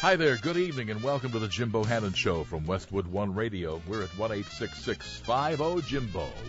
Hi there, good evening, and welcome to the Jim Bohannon Show from Westwood One Radio. We're at 1-866-50-JIMBO,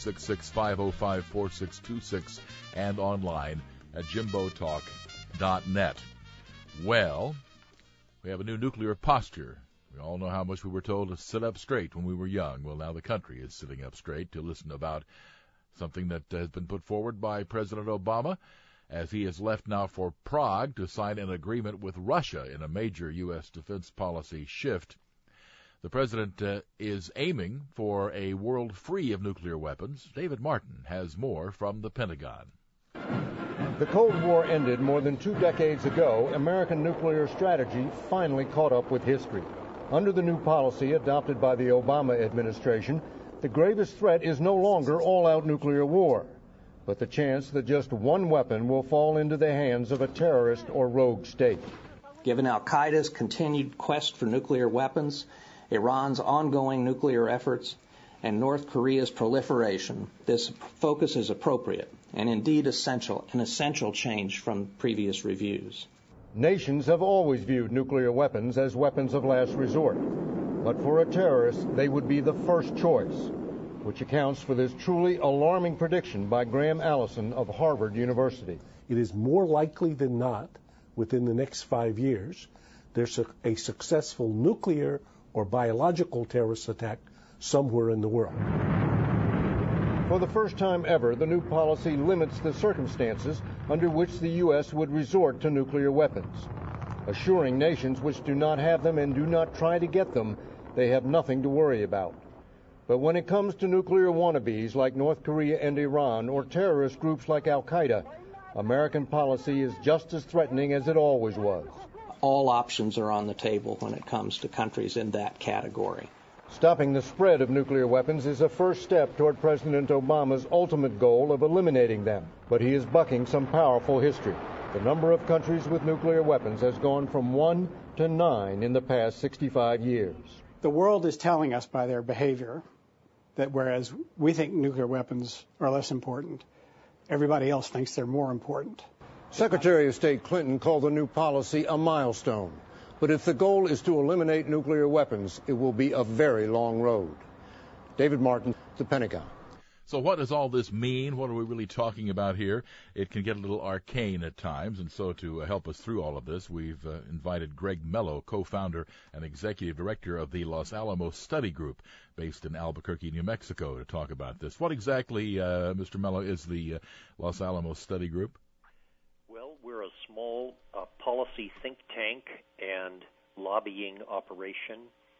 1-866-505-4626, and online at jimbotalk.net. Well, we have a new nuclear posture. We all know how much we were told to sit up straight when we were young. Well, now the country is sitting up straight to listen about something that has been put forward by President Obama, as he has left now for Prague to sign an agreement with Russia in a major U.S. defense policy shift. The president is aiming for a world free of nuclear weapons. David Martin has more from the Pentagon. The Cold War ended more than 2 decades ago. American nuclear strategy finally caught up with history. Under the new policy adopted by the Obama administration, the gravest threat is no longer all-out nuclear war, but the chance that just one weapon will fall into the hands of a terrorist or rogue state. Given al-Qaeda's continued quest for nuclear weapons, Iran's ongoing nuclear efforts, and North Korea's proliferation, this focus is appropriate and indeed an essential change from previous reviews. Nations have always viewed nuclear weapons as weapons of last resort, but for a terrorist, they would be the first choice, which accounts for this truly alarming prediction by Graham Allison of Harvard University. It is more likely than not, within the next 5 years, there's a successful nuclear or biological terrorist attack somewhere in the world. For the first time ever, the new policy limits the circumstances under which the U.S. would resort to nuclear weapons, assuring nations which do not have them and do not try to get them they have nothing to worry about. But when it comes to nuclear wannabes like North Korea and Iran, or terrorist groups like al-Qaeda, American policy is just as threatening as it always was. All options are on the table when it comes to countries in that category. Stopping the spread of nuclear weapons is a first step toward President Obama's ultimate goal of eliminating them. But he is bucking some powerful history. The number of countries with nuclear weapons has gone from 1 to 9 in the past 65 years. The world is telling us by their behavior that whereas we think nuclear weapons are less important, everybody else thinks they're more important. Secretary of State Clinton called the new policy a milestone. But if the goal is to eliminate nuclear weapons, it will be a very long road. David Martin, The Pentagon. So what does all this mean? What are we really talking about here? It can get a little arcane at times, and so to help us through all of this, we've invited Greg Mello, co-founder and executive director of the Los Alamos Study Group, based in Albuquerque, New Mexico, to talk about this. What exactly, Mr. Mello, is the Los Alamos Study Group? Well, we're a small policy think tank and lobbying operation.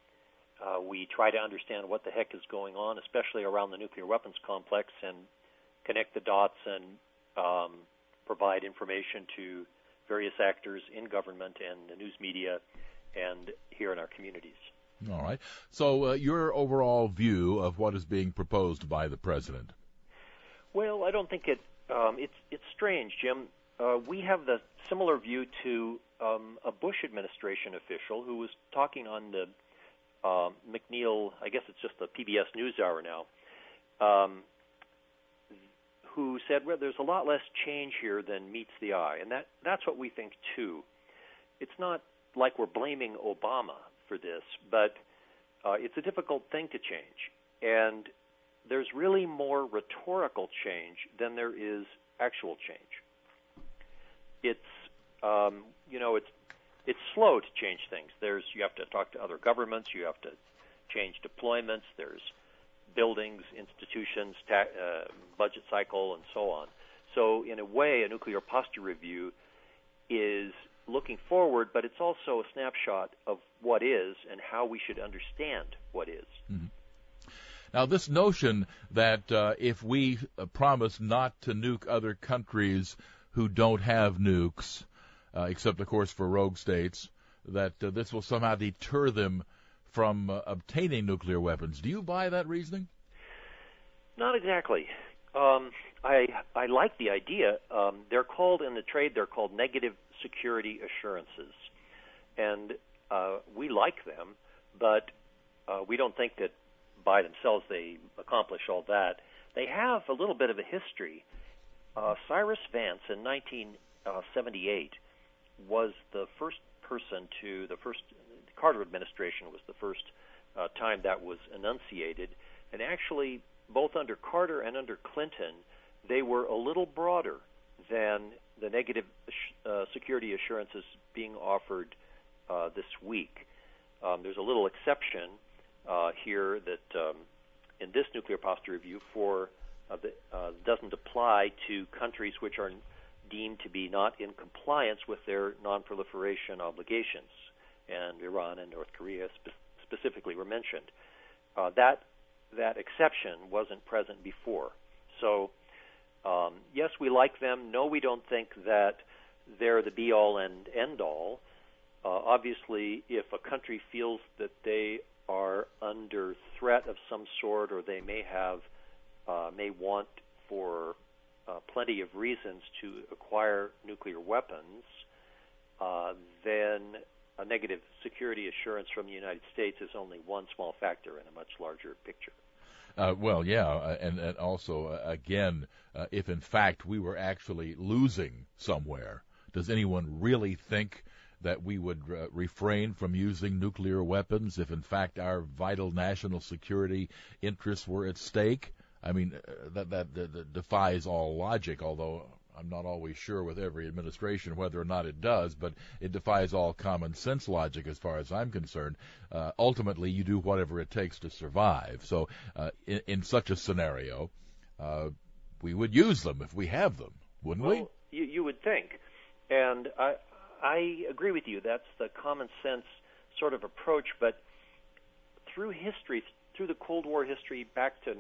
We try to understand what the heck is going on, especially around the nuclear weapons complex, and connect the dots and provide information to various actors in government and the news media and here in our communities. All right. So your overall view of what is being proposed by the president? Well, I don't think it's strange, Jim. We have the similar view to a Bush administration official who was talking on the McNeil, I guess it's just the PBS NewsHour now, who said, well, there's a lot less change here than meets the eye. And that's what we think, too. It's not like we're blaming Obama for this, but it's a difficult thing to change. And there's really more rhetorical change than there is actual change. It's slow to change things. You have to talk to other governments. You have to change deployments. There's buildings, institutions, budget cycle, and so on. So in a way, a nuclear posture review is looking forward, but it's also a snapshot of what is and how we should understand what is. Mm-hmm. Now, this notion that if we promise not to nuke other countries who don't have nukes, except, of course, for rogue states, that this will somehow deter them from obtaining nuclear weapons. Do you buy that reasoning? Not exactly. I like the idea. They're called in the trade, they're called negative security assurances. And we like them, but we don't think that by themselves they accomplish all that. They have a little bit of a history. Cyrus Vance in 1978 was the first person to the Carter administration was the first time that was enunciated. And actually, both under Carter and under Clinton, they were a little broader than the negative security assurances being offered this week. There's a little exception here that in this nuclear posture review doesn't apply to countries which are deemed to be not in compliance with their non-proliferation obligations, and Iran and North Korea specifically were mentioned. That exception wasn't present before. So, yes, we like them. No, we don't think that they're the be-all and end-all. Obviously, if a country feels that they are under threat of some sort, or they may want for plenty of reasons to acquire nuclear weapons, then a negative security assurance from the United States is only one small factor in a much larger picture. Well, yeah, and also, again, if in fact we were actually losing somewhere, does anyone really think that we would refrain from using nuclear weapons if in fact our vital national security interests were at stake? I mean, that defies all logic, although I'm not always sure with every administration whether or not it does, but it defies all common sense logic as far as I'm concerned. Ultimately, you do whatever it takes to survive. So in such a scenario, we would use them if we have them, wouldn't we? You would think. And I agree with you. That's the common sense sort of approach, but through history, through the Cold War history back to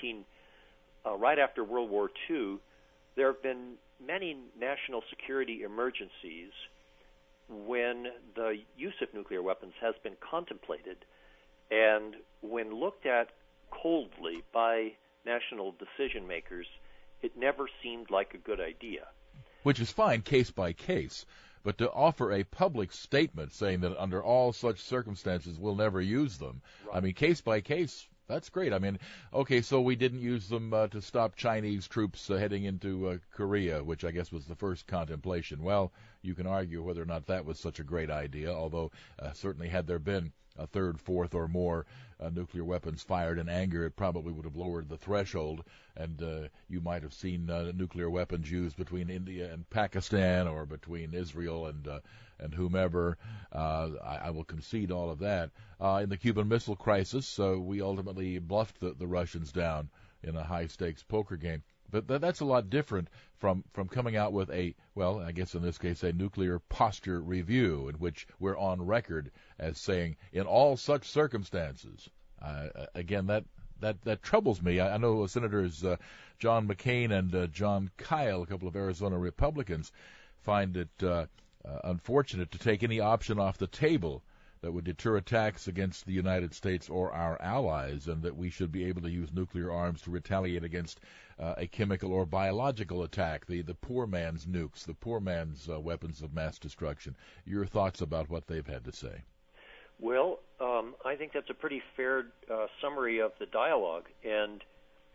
right after World War II, there have been many national security emergencies when the use of nuclear weapons has been contemplated, and when looked at coldly by national decision makers, it never seemed like a good idea. Which is fine, case by case. But to offer a public statement saying that under all such circumstances we'll never use them, right. I mean, case by case, that's great. I mean, okay, so we didn't use them to stop Chinese troops heading into Korea, which I guess was the first contemplation. Well, you can argue whether or not that was such a great idea, although certainly had there been a third, fourth, or more nuclear weapons fired in anger, it probably would have lowered the threshold, and you might have seen nuclear weapons used between India and Pakistan, or between Israel and whomever. I will concede all of that. In the Cuban Missile Crisis, we ultimately bluffed the Russians down in a high-stakes poker game. But that's a lot different from coming out with I guess in this case, a nuclear posture review in which we're on record as saying, in all such circumstances. Again, that troubles me. I know Senators John McCain and John Kyle, a couple of Arizona Republicans, find it unfortunate to take any option off the table that would deter attacks against the United States or our allies, and that we should be able to use nuclear arms to retaliate against a chemical or biological attack, the poor man's nukes, the poor man's weapons of mass destruction. Your thoughts about what they've had to say? Well, I think that's a pretty fair summary of the dialogue, and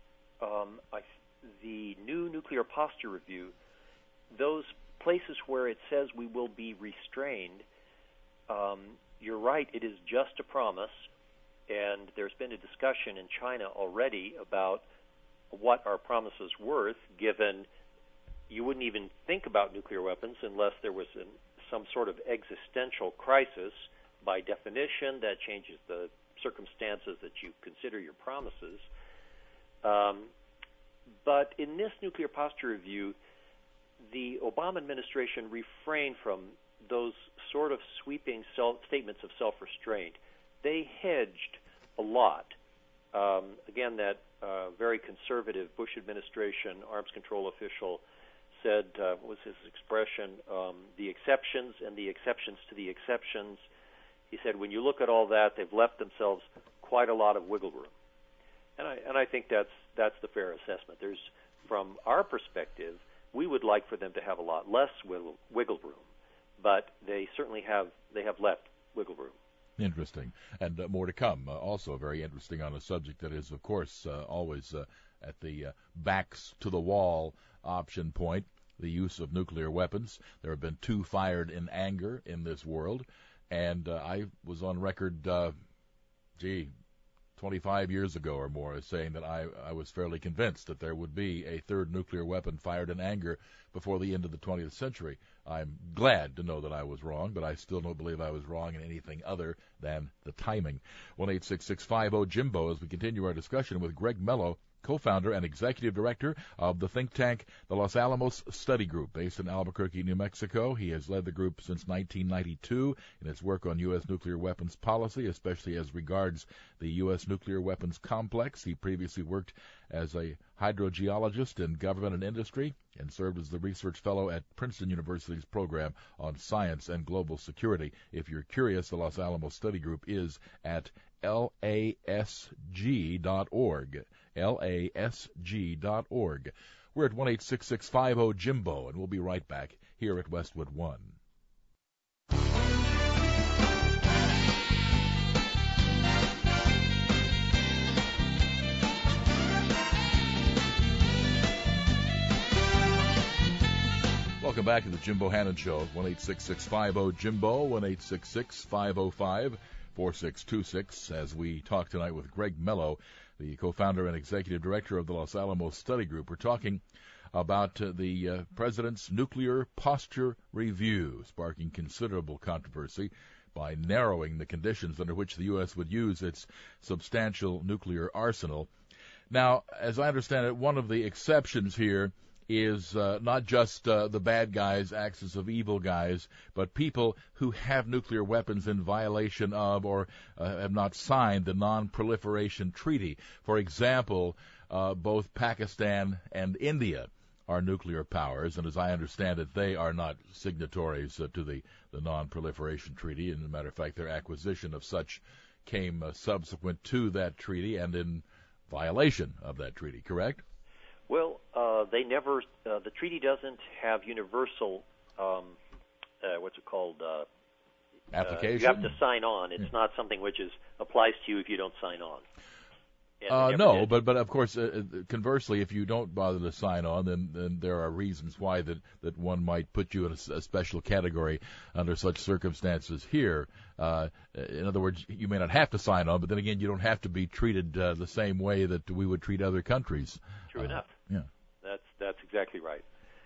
the new nuclear posture review, those places where it says we will be restrained, you're right, it is just a promise, and there's been a discussion in China already about what our promise is worth, given you wouldn't even think about nuclear weapons unless there was some sort of existential crisis. By definition, that changes the circumstances that you consider your promises. But in this nuclear posture review, the Obama administration refrained from those sort of sweeping statements of self-restraint. They hedged a lot. Again, that very conservative Bush administration arms control official said, what was his expression, the exceptions and the exceptions to the exceptions. He said, when you look at all that, they've left themselves quite a lot of wiggle room. And I think that's the fair assessment. There's, from our perspective, we would like for them to have a lot less wiggle room, but they certainly have left wiggle room. Interesting. And more to come. Also very interesting on a subject that is, of course, always at the backs to the wall option point. the use of nuclear weapons. There have been 2 fired in anger in this world, and I was on record, 25 years ago or more, as saying that I was fairly convinced that there would be a 3rd nuclear weapon fired in anger before the end of the 20th century. I'm glad to know that I was wrong, but I still don't believe I was wrong in anything other than the timing. 1-866-50-JIMBO as we continue our discussion with Greg Mello, co-founder and executive director of the think tank, the Los Alamos Study Group, based in Albuquerque, New Mexico. He has led the group since 1992 in its work on U.S. nuclear weapons policy, especially as regards the U.S. nuclear weapons complex. He previously worked as a hydrogeologist in government and industry and served as the research fellow at Princeton University's program on science and global security. If you're curious, the Los Alamos Study Group is at lasg.org. lasg.org. We're at 1-866-50-JIMBO, and we'll be right back here at Westwood One. Welcome back to the Jim Bohannon Show. 1-866-50-JIMBO, 1-866-505-4626, as we talk tonight with Greg Mello, the co-founder and executive director of the Los Alamos Study Group. We're talking about the President's Nuclear Posture Review, sparking considerable controversy by narrowing the conditions under which the U.S. would use its substantial nuclear arsenal. Now, as I understand it, one of the exceptions here is not just the bad guys, axis of evil guys, but people who have nuclear weapons in violation of or have not signed the Non-Proliferation Treaty. For example, both Pakistan and India are nuclear powers, and as I understand it, they are not signatories to the Non-Proliferation Treaty. And as a matter of fact, their acquisition of such came subsequent to that treaty and in violation of that treaty, correct? Well, they never. The treaty doesn't have universal. What's it called? Application. You have to sign on. It's not something which applies to you if you don't sign on. No, but of course, conversely, if you don't bother to sign on, then there are reasons why that one might put you in a special category under such circumstances here. In other words, you may not have to sign on, but then again, you don't have to be treated the same way that we would treat other countries. True enough. Yeah, that's exactly right.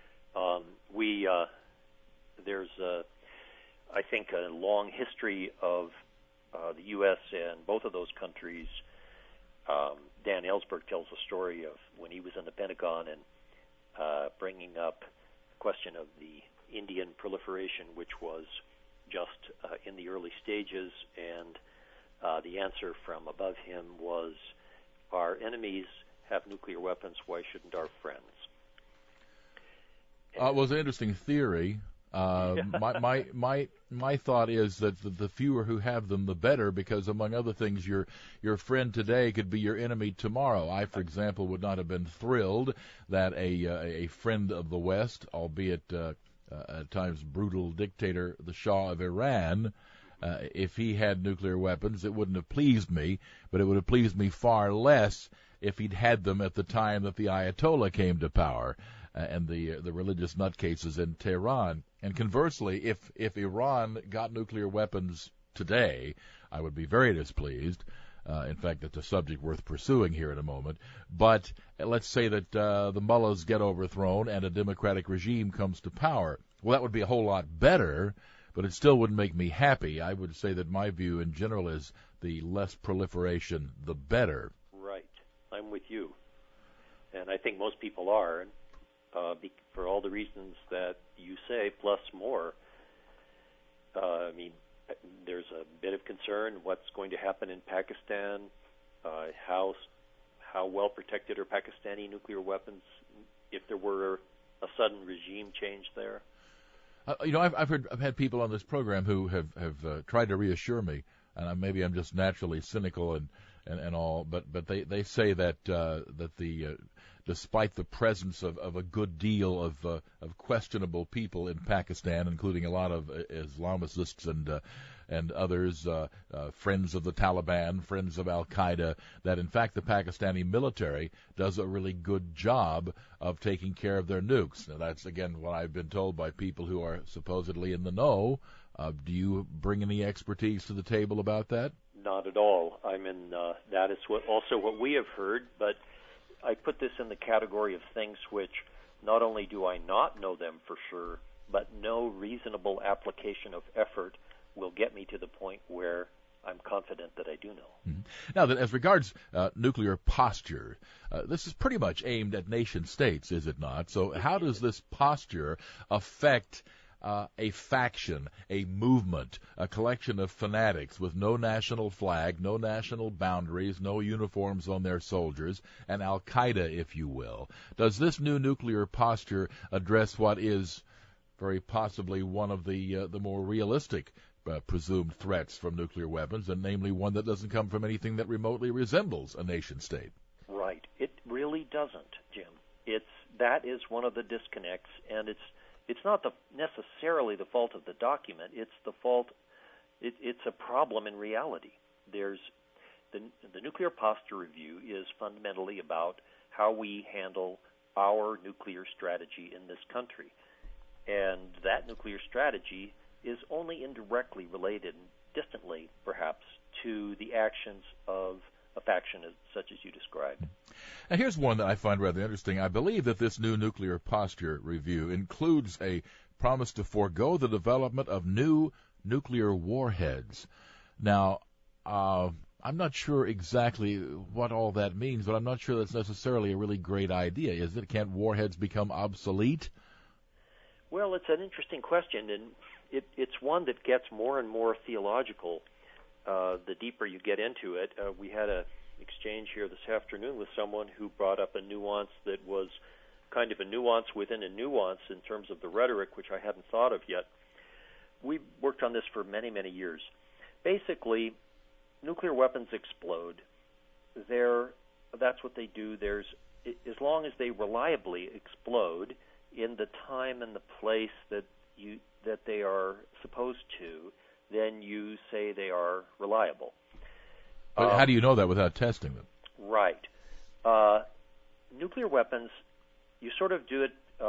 There's I think a long history of the U.S. and both of those countries. Dan Ellsberg tells a story of when he was in the Pentagon and bringing up the question of the Indian proliferation, which was just in the early stages, and the answer from above him was, our enemies have nuclear weapons, why shouldn't our friends? It was an interesting theory. My thought is that the fewer who have them, the better, because among other things, your friend today could be your enemy tomorrow. I, for example, would not have been thrilled that a friend of the West, albeit at times brutal dictator, the Shah of Iran, if he had nuclear weapons, it wouldn't have pleased me, but it would have pleased me far less if he'd had them at the time that the Ayatollah came to power. And the religious nutcases in Tehran. And conversely, if Iran got nuclear weapons today, I would be very displeased. In fact, that's a subject worth pursuing here in a moment. But let's say that the mullahs get overthrown and a democratic regime comes to power. Well, that would be a whole lot better, but it still wouldn't make me happy. I would say that my view in general is the less proliferation, the better. Right. I'm with you. And I think most people are. For all the reasons that you say, plus more. I mean, there's a bit of concern what's going to happen in Pakistan, how well protected are Pakistani nuclear weapons if there were a sudden regime change there. I've had people on this program who have tried to reassure me, and maybe I'm just naturally cynical and all, but they say that despite the presence of a good deal of questionable people in Pakistan, including a lot of Islamicists and and others, friends of the Taliban, friends of Al-Qaeda, that in fact the Pakistani military does a really good job of taking care of their nukes. Now that's, again, what I've been told by people who are supposedly in the know. Do you bring any expertise to the table about that? Not at all. That is what we have heard, but I put this in the category of things which not only do I not know them for sure, but no reasonable application of effort will get me to the point where I'm confident that I do know. Mm-hmm. Now, as regards nuclear posture, this is pretty much aimed at nation states, is it not? So how does this posture affect a faction, a movement, a collection of fanatics with no national flag, no national boundaries, no uniforms on their soldiers, and Al-Qaeda, if you will? Does this new nuclear posture address what is very possibly one of the more realistic presumed threats from nuclear weapons, and namely one that doesn't come from anything that remotely resembles a nation state? Right. It really doesn't, Jim. That is one of the disconnects, and it's not necessarily the fault of the document. It's the fault. It's a problem in reality. There's the Nuclear Posture Review is fundamentally about how we handle our nuclear strategy in this country, and that nuclear strategy is only indirectly related, distantly perhaps, to the actions of a faction such as you described. Now, here's one that I find rather interesting. I believe that this new Nuclear Posture Review includes a promise to forego the development of new nuclear warheads. Now, I'm not sure exactly what all that means, but I'm not sure that's necessarily a really great idea, is it? Can't warheads become obsolete? Well, it's an interesting question, and it's one that gets more and more theological the deeper you get into it. We had an exchange here this afternoon with someone who brought up a nuance that was kind of a nuance within a nuance in terms of the rhetoric, which I hadn't thought of yet. We worked on this for many, many years. Basically, nuclear weapons explode. That's what they do. As long as they reliably explode in the time and the place that they are supposed to, then you say they are reliable. But how do you know that without testing them? Right. Nuclear weapons, you sort of do it,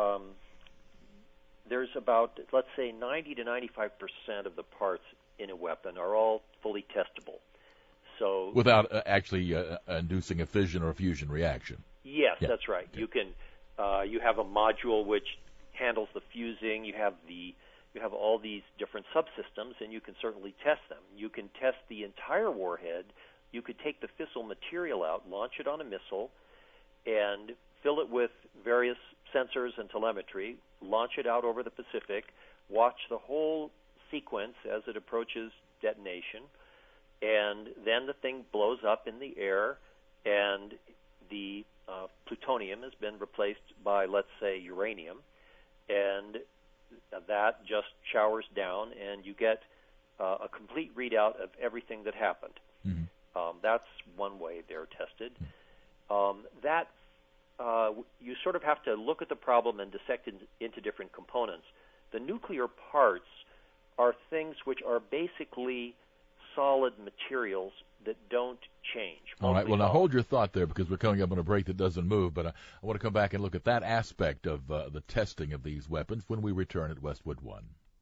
there's about, let's say, 90 to 95% of the parts in a weapon are all fully testable. So without actually inducing a fission or a fusion reaction. Yes, yeah. That's right. Yeah. You have a module which handles the fusing. You have all these different subsystems, and you can certainly test them. You can test the entire warhead. You could take the fissile material out, launch it on a missile, and fill it with various sensors and telemetry, launch it out over the Pacific, watch the whole sequence as it approaches detonation, and then the thing blows up in the air, and the plutonium has been replaced by, let's say, uranium, and that just showers down, and you get a complete readout of everything that happened. Mm-hmm. That's one way they're tested. You sort of have to look at the problem and dissect it into different components. The nuclear parts are things which are basically solid materials that don't change. All right. Well, now hold your thought there, because we're coming up on a break that doesn't move. But I want to come back and look at that aspect of the testing of these weapons when we return at Westwood One.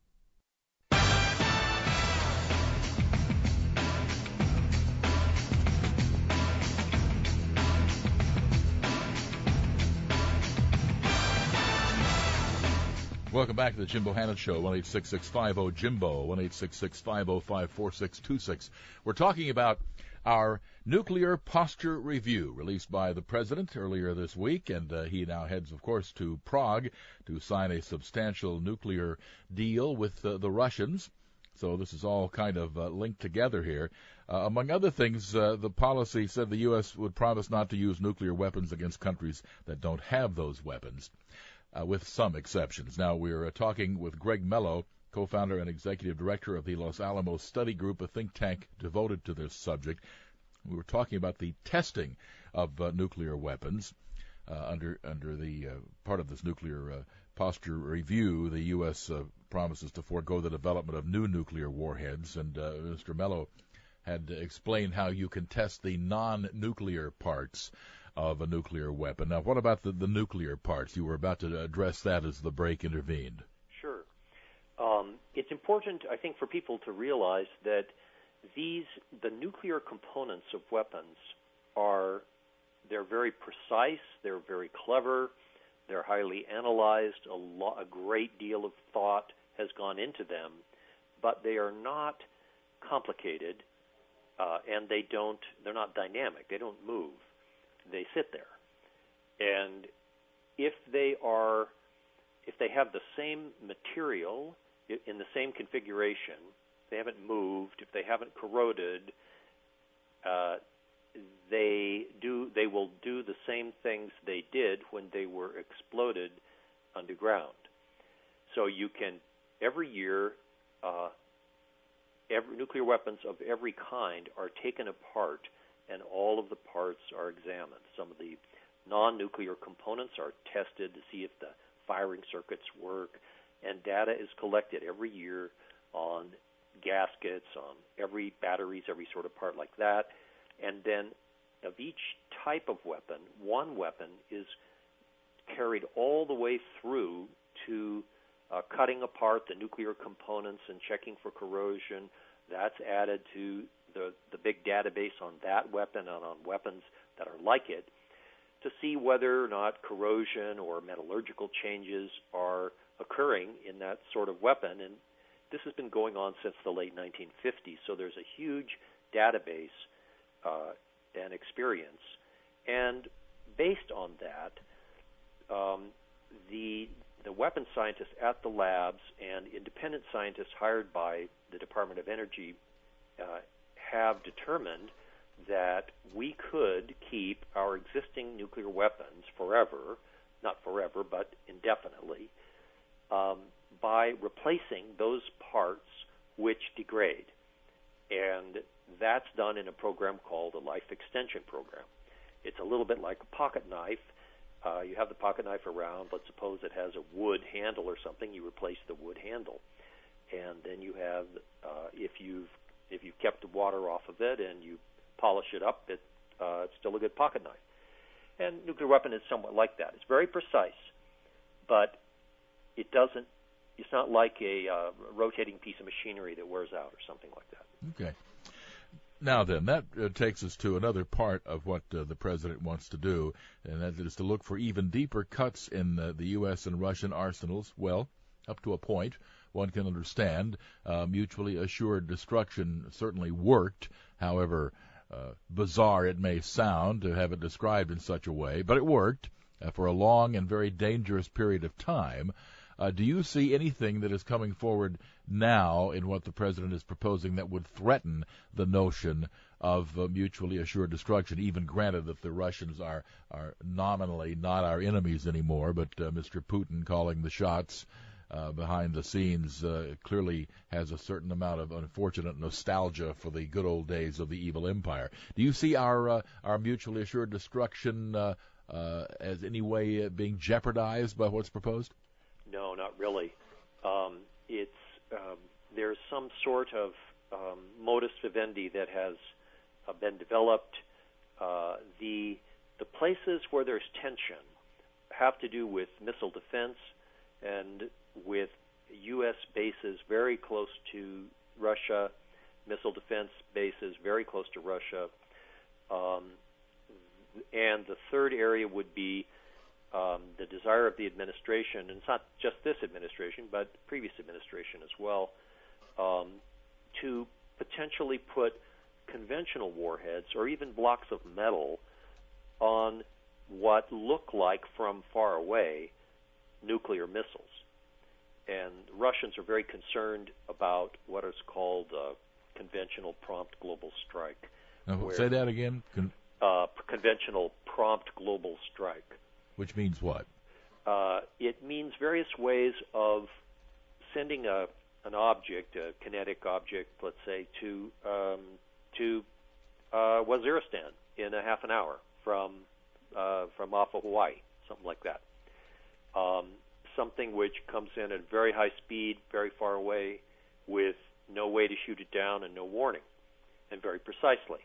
Welcome back to the Jim Bohannon Show, 1-866-50-JIMBO, 1-866-505-4626. We're talking about our Nuclear Posture Review, released by the President earlier this week, and he now heads, of course, to Prague to sign a substantial nuclear deal with the Russians. So this is all kind of linked together here. Among other things, the policy said the U.S. would promise not to use nuclear weapons against countries that don't have those weapons. With some exceptions. Now, we're talking with Greg Mello, co-founder and executive director of the Los Alamos Study Group, a think tank devoted to this subject. We were talking about the testing of nuclear weapons under the part of this nuclear posture review. The U.S. promises to forego the development of new nuclear warheads. And Mr. Mello had explained how you can test the non-nuclear parts of a nuclear weapon. Now, what about the nuclear parts? You were about to address that as the break intervened. Sure. It's important, I think, for people to realize that the nuclear components of weapons they're very precise, they're very clever, they're highly analyzed, a great deal of thought has gone into them, but they are not complicated, and they're not dynamic, they don't move. They sit there. And if they have the same material in the same configuration, they haven't moved, if they haven't corroded, they will do the same things they did when they were exploded underground. So you can, every year, nuclear weapons of every kind are taken apart, and all of the parts are examined. Some of the non-nuclear components are tested to see if the firing circuits work, and data is collected every year on gaskets, on every batteries, every sort of part like that. And then of each type of weapon, one weapon is carried all the way through to cutting apart the nuclear components and checking for corrosion. That's added to the big database on that weapon and on weapons that are like it to see whether or not corrosion or metallurgical changes are occurring in that sort of weapon. And this has been going on since the late 1950s, so there's a huge database and experience. And based on that, the weapons scientists at the labs and independent scientists hired by the Department of Energy have determined that we could keep our existing nuclear weapons forever, not forever, but indefinitely, by replacing those parts which degrade. And that's done in a program called a life extension program. It's a little bit like a pocket knife. You have the pocket knife around, but suppose it has a wood handle or something, you replace the wood handle. And then you have, if you've kept the water off of it and you polish it up, it's still a good pocket knife. And nuclear weapon is somewhat like that. It's very precise, but it's not like a rotating piece of machinery that wears out or something like that. Okay. Now then, that takes us to another part of what the President wants to do, and that is to look for even deeper cuts in the U.S. and Russian arsenals. Well, up to a point, one can understand. Mutually assured destruction certainly worked, however bizarre it may sound to have it described in such a way, but it worked for a long and very dangerous period of time. Do you see anything that is coming forward now in what the President is proposing that would threaten the notion of mutually assured destruction, even granted that the Russians are nominally not our enemies anymore, but Mr. Putin calling the shots behind the scenes clearly has a certain amount of unfortunate nostalgia for the good old days of the evil empire. Do you see our mutually assured destruction as any way being jeopardized by what's proposed? No, not really. There's some sort of modus vivendi that has been developed. The places where there's tension have to do with missile defense and with U.S. bases very close to Russia, missile defense bases very close to Russia. And the third area would be the desire of the administration, and it's not just this administration, but previous administration as well, to potentially put conventional warheads or even blocks of metal on what look like from far away nuclear missiles. And Russians are very concerned about what is called conventional prompt global strike. Now, say that again. Conventional prompt global strike. Which means what? It means various ways of sending an object, a kinetic object, let's say, to Waziristan in a half an hour from off of Hawaii, something like that. something which comes in at very high speed, very far away, with no way to shoot it down and no warning, and very precisely.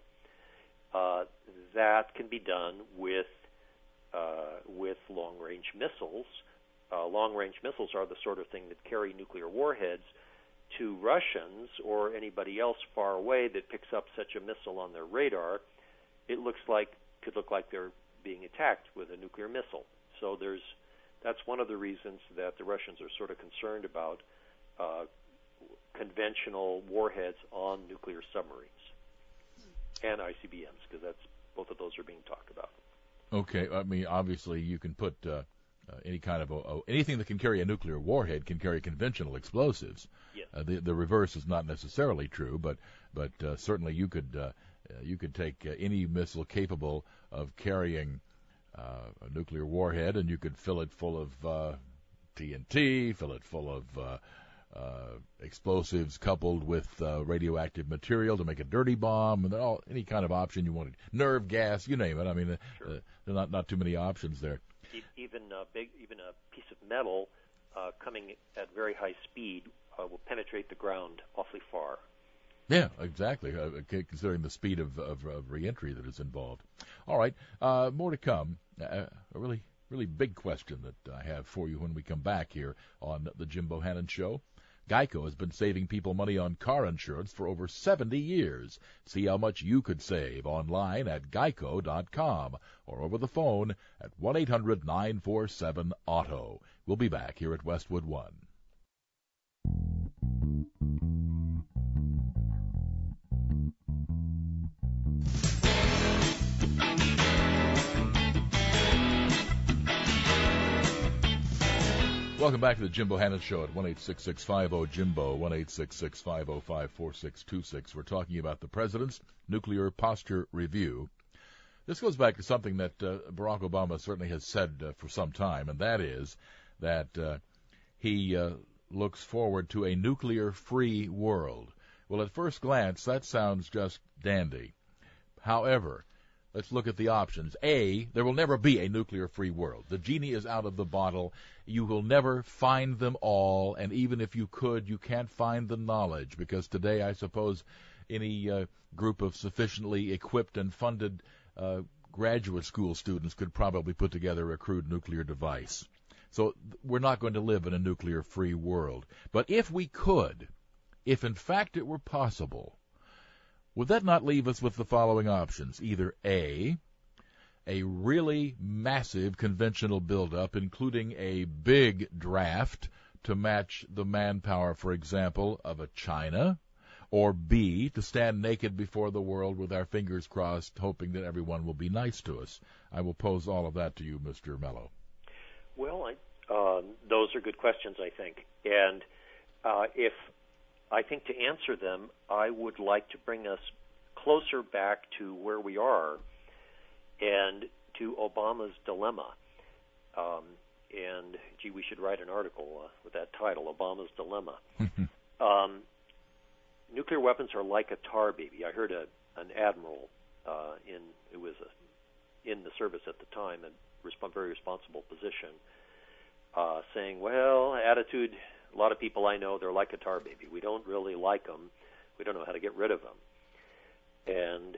That can be done with long-range missiles. Long-range missiles are the sort of thing that carry nuclear warheads. To Russians or anybody else far away that picks up such a missile on their radar, it could look like they're being attacked with a nuclear missile. So that's one of the reasons that the Russians are sort of concerned about conventional warheads on nuclear submarines and ICBMs, because both of those are being talked about. Okay, I mean, obviously you can put any kind of anything that can carry a nuclear warhead can carry conventional explosives. Yes. The reverse is not necessarily true, but certainly you could take any missile capable of carrying a nuclear warhead, and you could fill it full of TNT, fill it full of explosives coupled with radioactive material to make a dirty bomb, and any kind of option you wanted. Nerve gas, you name it. I mean, Sure. there are not too many options there. Even a piece of metal coming at very high speed will penetrate the ground awfully far. Yeah, exactly, considering the speed of reentry that is involved. All right, more to come. A really big question that I have for you when we come back here on the Jim Bohannon Show. Geico has been saving people money on car insurance for over 70 years. See how much you could save online at geico.com or over the phone at 1-800-947-AUTO. We'll be back here at Westwood One. Welcome back to the Jim Bohannon Show at 1-866-50-JIMBO, 1-866-505-4626. We're talking about the President's Nuclear Posture Review. This goes back to something that Barack Obama certainly has said for some time, and that is that he looks forward to a nuclear-free world. Well, at first glance, that sounds just dandy. However, let's look at the options. A, there will never be a nuclear-free world. The genie is out of the bottle. You will never find them all, and even if you could, you can't find the knowledge, because today, I suppose, any group of sufficiently equipped and funded graduate school students could probably put together a crude nuclear device. So we're not going to live in a nuclear-free world. But if we could, if in fact it were possible, would that not leave us with the following options? Either A really massive conventional buildup, including a big draft to match the manpower, for example, of a China, or B, to stand naked before the world with our fingers crossed, hoping that everyone will be nice to us. I will pose all of that to you, Mr. Mello. Well, those are good questions, I think. And if I think to answer them, I would like to bring us closer back to where we are and to Obama's dilemma. And, gee, we should write an article with that title, Obama's Dilemma. Nuclear weapons are like a tar baby. I heard an admiral in the service at the time, a very responsible position, saying, well, attitude, a lot of people I know, they're like a tar baby. We don't really like them. We don't know how to get rid of them. And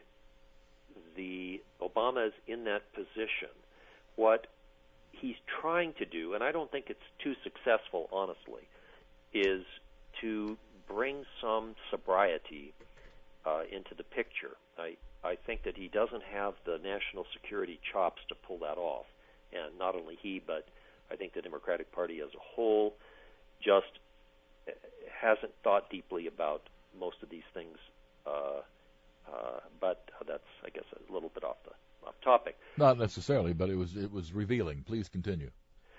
Obama is in that position. What he's trying to do, and I don't think it's too successful, honestly, is to bring some sobriety into the picture. I think that he doesn't have the national security chops to pull that off. And not only he, but I think the Democratic Party as a whole just hasn't thought deeply about most of these things. But that's, I guess, a little bit off topic. Not necessarily, but it was revealing. Please continue.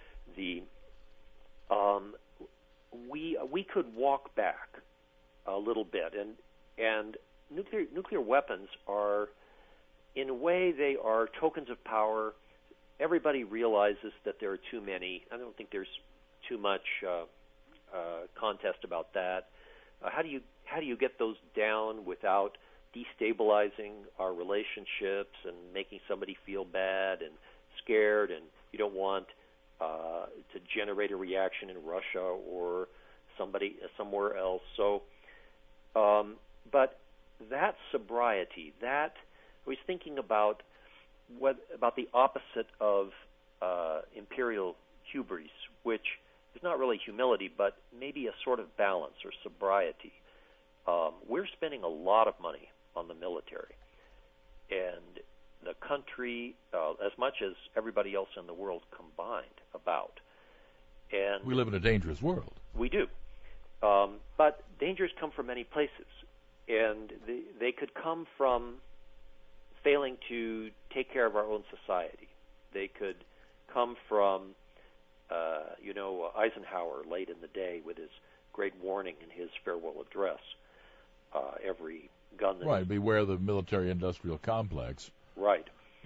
We could walk back a little bit, and nuclear weapons are, in a way, they are tokens of power. Everybody realizes that there are too many. I don't think there's too much contest about that. How do you get those down without destabilizing our relationships and making somebody feel bad and scared? And you don't want to generate a reaction in Russia or somewhere else. So, but that sobriety, that I was thinking about the opposite of imperial hubris, which is not really humility, but maybe a sort of balance or sobriety. We're spending a lot of money on the military, and the country, as much as everybody else in the world combined, about. And we live in a dangerous world. We do. But dangers come from many places, and they could come from failing to take care of our own society. They could come from, Eisenhower late in the day with his great warning in his farewell address. Every gun that right, beware the military-industrial complex. Right.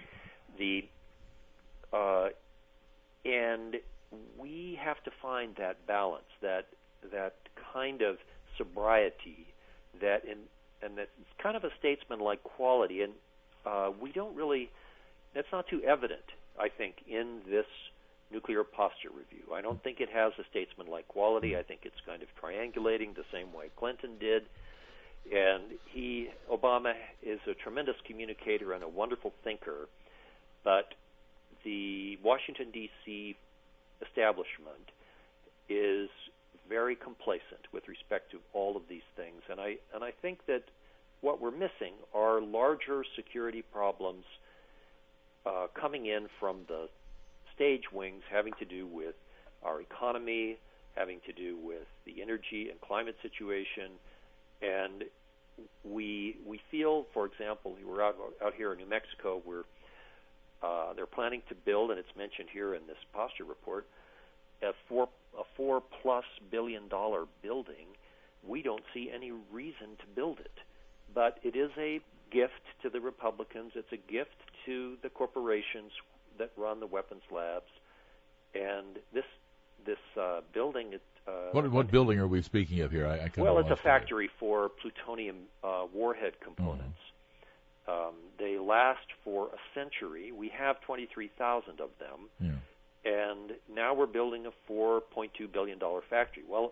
And we have to find that balance, that kind of sobriety, and that's kind of a statesman-like quality, and we don't really. That's not too evident, I think, in this nuclear posture review. I don't think it has a statesman-like quality. I think it's kind of triangulating the same way Clinton did. And Obama is a tremendous communicator and a wonderful thinker, but the Washington, D.C. establishment is very complacent with respect to all of these things. And I think that what we're missing are larger security problems coming in from the stage wings, having to do with our economy, having to do with the energy and climate situation. And we feel, for example, we're out here in New Mexico where they're planning to build, and it's mentioned here in this posture report, a $4+ billion building. We don't see any reason to build it, but it is a gift to the Republicans. It's a gift to the corporations that run the weapons labs, and this building. What building are we speaking of here? It's a factory for plutonium warhead components. They last for a century. We have 23,000 of them, and now we're building a $4.2 billion factory. Well,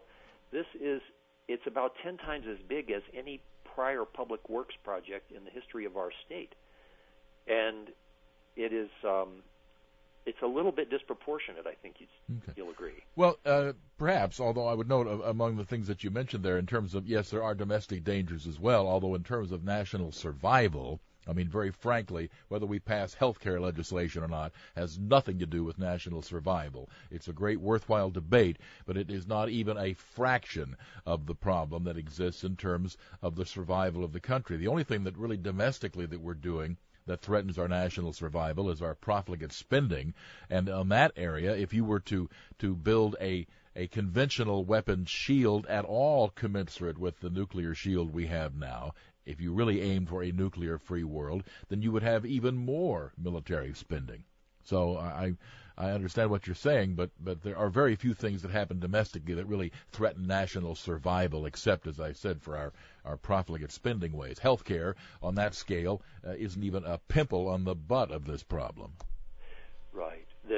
it's about 10 times as big as any prior public works project in the history of our state, and it is. It's a little bit disproportionate, I think you'll agree. Well, perhaps, although I would note among the things that you mentioned there in terms of, yes, there are domestic dangers as well, although in terms of national survival, I mean, very frankly, whether we pass health care legislation or not has nothing to do with national survival. It's a great worthwhile debate, but it is not even a fraction of the problem that exists in terms of the survival of the country. The only thing that really domestically that we're doing that threatens our national survival is our profligate spending. And on that area, if you were to build a conventional weapons shield at all commensurate with the nuclear shield we have now, if you really aim for a nuclear-free world, then you would have even more military spending. So I understand what you're saying, but there are very few things that happen domestically that really threaten national survival, except, as I said, for our profligate spending ways. Healthcare, on that scale, isn't even a pimple on the butt of this problem. Right. The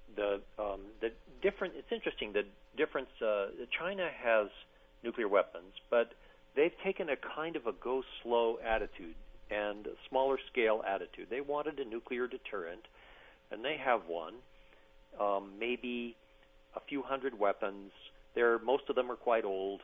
different. It's interesting. The difference. China has nuclear weapons, but they've taken a kind of a go slow attitude and a smaller scale attitude. They wanted a nuclear deterrent, and they have one. Maybe a few hundred weapons. Most of them are quite old.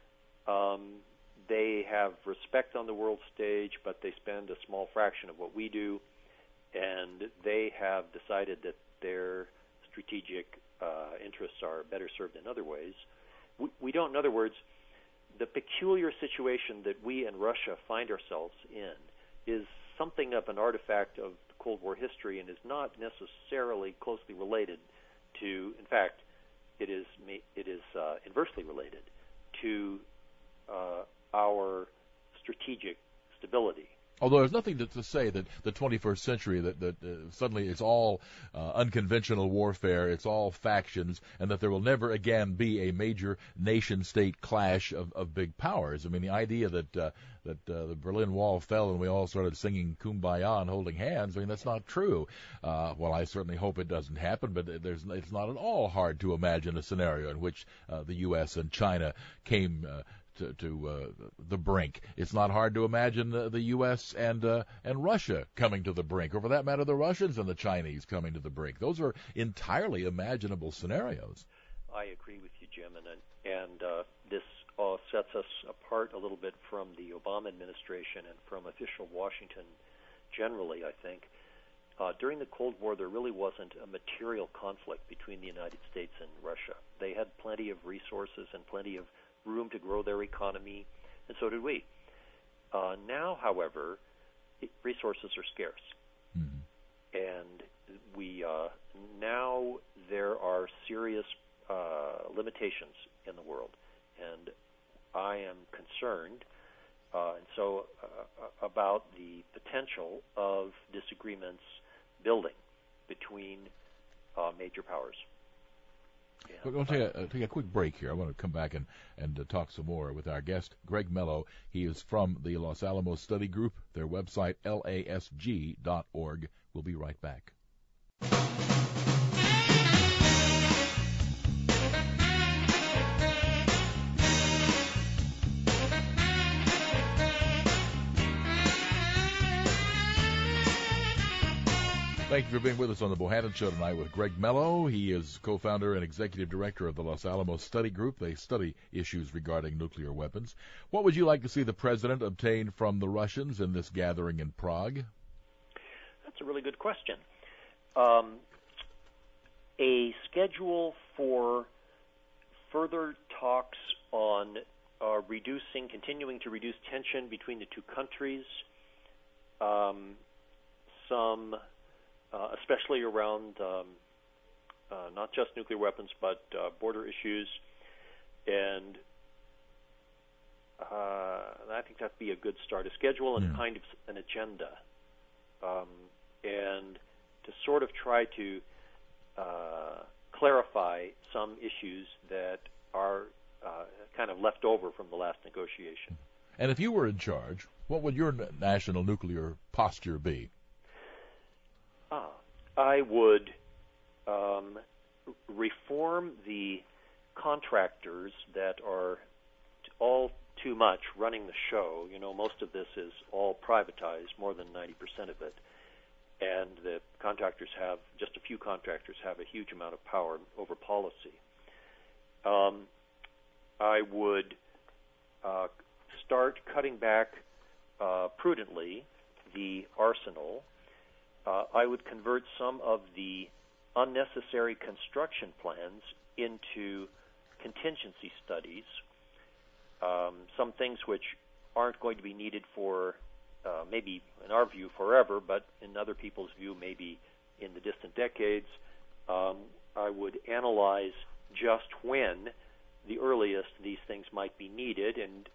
They have respect on the world stage, but they spend a small fraction of what we do, and they have decided that their strategic interests are better served in other ways. We don't, in other words, the peculiar situation that we and Russia find ourselves in is something of an artifact of Cold War history and is not necessarily closely related to, in fact, it is inversely related to our strategic stability. Although there's nothing to say that the 21st century, that suddenly it's all unconventional warfare, it's all factions, and that there will never again be a major nation-state clash of big powers. I mean, the idea that the Berlin Wall fell and we all started singing Kumbaya and holding hands, I mean, that's not true. Well, I certainly hope it doesn't happen, but it's not at all hard to imagine a scenario in which the U.S. and China came to the brink. It's not hard to imagine the U.S. and Russia coming to the brink, or for that matter, the Russians and the Chinese coming to the brink. Those are entirely imaginable scenarios. I agree with you, Jim, and this sets us apart a little bit from the Obama administration and from official Washington generally, I think. During the Cold War, there really wasn't a material conflict between the United States and Russia. They had plenty of resources and plenty of room to grow their economy, and so did we. Now, however, resources are scarce, and we now there are serious limitations in the world, and I am concerned, about the potential of disagreements building between major powers. We're going to take a quick break here. I want to come back and talk some more with our guest, Greg Mello. He is from the Los Alamos Study Group. Their website, lasg.org. We'll be right back. Thank you for being with us on the Bohannon Show tonight with Greg Mello. He is co-founder and executive director of the Los Alamos Study Group. They study issues regarding nuclear weapons. What would you like to see the president obtain from the Russians in this gathering in Prague? That's a really good question. A schedule for further talks on continuing to reduce tension between the two countries, especially around not just nuclear weapons, but border issues. And I think that'd be a good start, a schedule and kind of an agenda. And to sort of try to clarify some issues that are kind of left over from the last negotiation. And if you were in charge, what would your national nuclear posture be? I would reform the contractors that are all too much running the show. You know, most of this is all privatized, more than 90% of it. And the contractors just a few contractors have a huge amount of power over policy. I would start cutting back prudently the arsenal. I would convert some of the unnecessary construction plans into contingency studies, some things which aren't going to be needed for maybe, in our view, forever, but in other people's view, maybe in the distant decades. I would analyze just when the earliest these things might be needed and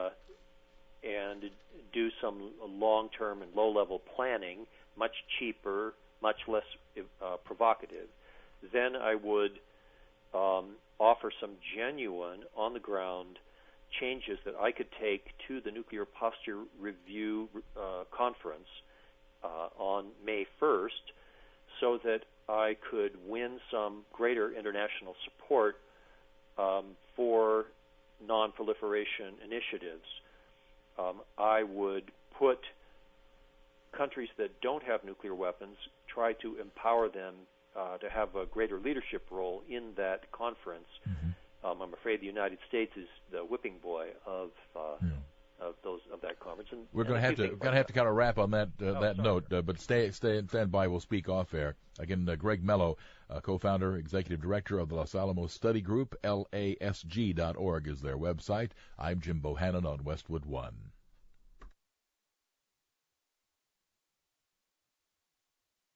do some long-term and low-level planning, much cheaper, much less provocative. Then I would offer some genuine, on-the-ground changes that I could take to the Nuclear Posture Review conference on May 1st so that I could win some greater international support for non-proliferation initiatives. I would put countries that don't have nuclear weapons, try to empower them to have a greater leadership role in that conference. I'm afraid the United States is the whipping boy of that conference. And we're going to have to kind of wrap on that note, but stand by. We'll speak off air. Again, Greg Mello, co-founder, executive director of the Los Alamos Study Group. LASG.org is their website. I'm Jim Bohannon on Westwood One.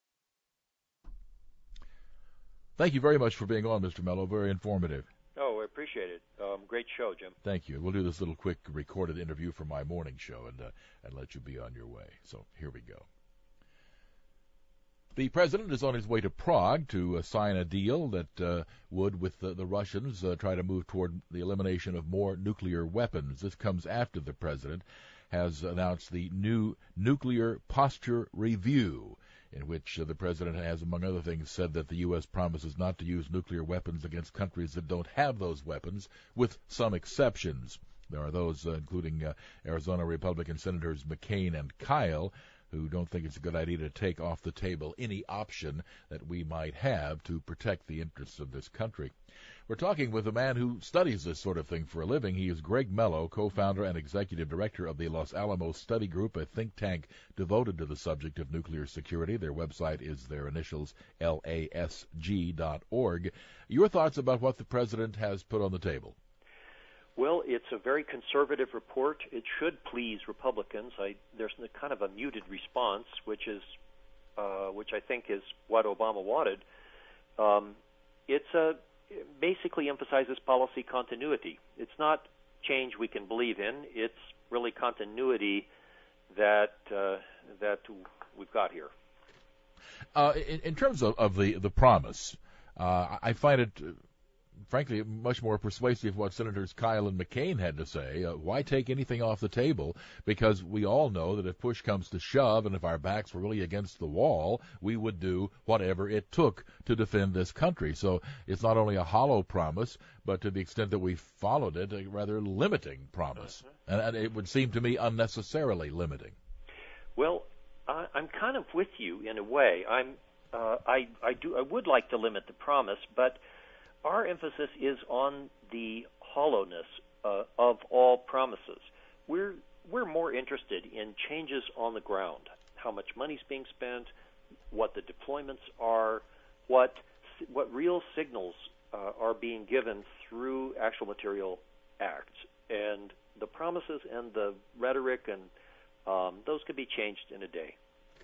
Thank you very much for being on, Mr. Mello. Very informative. Oh, Appreciate it. Great show, Jim. Thank you. We'll do this little quick recorded interview from my morning show and let you be on your way. So here we go. The president is on his way to Prague to sign a deal that would, with the Russians, try to move toward the elimination of more nuclear weapons. This comes after the president has announced the new nuclear posture review, in which the president has, among other things, said that the U.S. promises not to use nuclear weapons against countries that don't have those weapons, with some exceptions. There are those, including Arizona Republican Senators McCain and Kyle, who don't think it's a good idea to take off the table any option that we might have to protect the interests of this country. We're talking with a man who studies this sort of thing for a living. He is Greg Mello, co-founder and executive director of the Los Alamos Study Group, a think tank devoted to the subject of nuclear security. Their website is their initials, lasg.org. Your thoughts about what the president has put on the table? Well, it's a very conservative report. It should please Republicans. There's kind of a muted response, which I think is what Obama wanted. It basically emphasizes policy continuity. It's not change we can believe in. It's really continuity that we've got here. In terms of the promise, I find it, frankly, much more persuasive what Senators Kyle and McCain had to say. Why take anything off the table? Because we all know that if push comes to shove and if our backs were really against the wall, we would do whatever it took to defend this country. So it's not only a hollow promise, but to the extent that we followed it, a rather limiting promise. And it would seem to me unnecessarily limiting. Well, I'm kind of with you in a way. I would like to limit the promise, but our emphasis is on the hollowness of all promises. We're more interested in changes on the ground, how much money's being spent, what the deployments are, what real signals are being given through actual material acts. And the promises and the rhetoric and those could be changed in a day.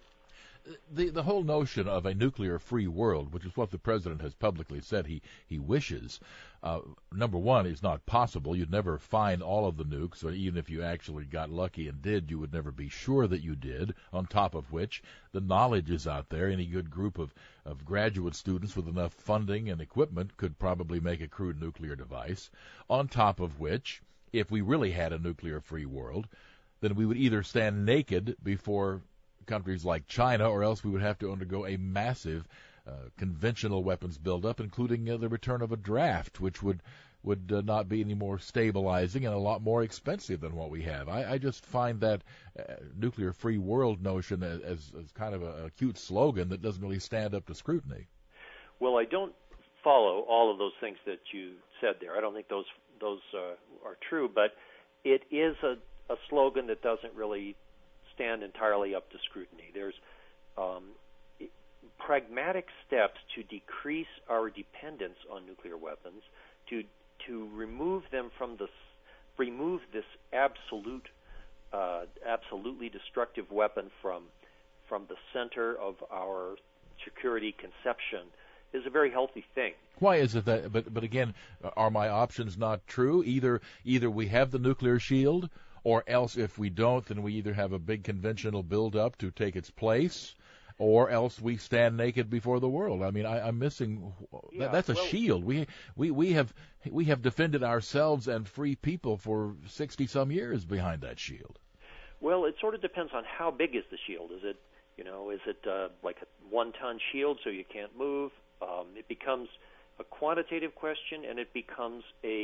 The whole notion of a nuclear-free world, which is what the president has publicly said he wishes, number one, is not possible. You'd never find all of the nukes, or even if you actually got lucky and did, you would never be sure that you did, on top of which the knowledge is out there. Any good group of graduate students with enough funding and equipment could probably make a crude nuclear device, on top of which, if we really had a nuclear-free world, then we would either stand naked before countries like China, or else we would have to undergo a massive conventional weapons buildup, including the return of a draft, which would not be any more stabilizing and a lot more expensive than what we have. I just find that nuclear-free world notion as kind of a cute slogan that doesn't really stand up to scrutiny. Well, I don't follow all of those things that you said there. I don't think those are true, but it is a slogan that doesn't really stand entirely up to scrutiny. There's pragmatic steps to decrease our dependence on nuclear weapons, to remove them from this absolutely destructive weapon from the center of our security conception is a very healthy thing. Why is it that? But again, are my options not true? Either we have the nuclear shield, or else if we don't, then we either have a big conventional build-up to take its place, or else we stand naked before the world. I mean, I'm missing. That's a shield. We have defended ourselves and free people for 60-some years behind that shield. Well, it sort of depends on how big is the shield. Is it like a 1-ton shield so you can't move? It becomes a quantitative question, and it becomes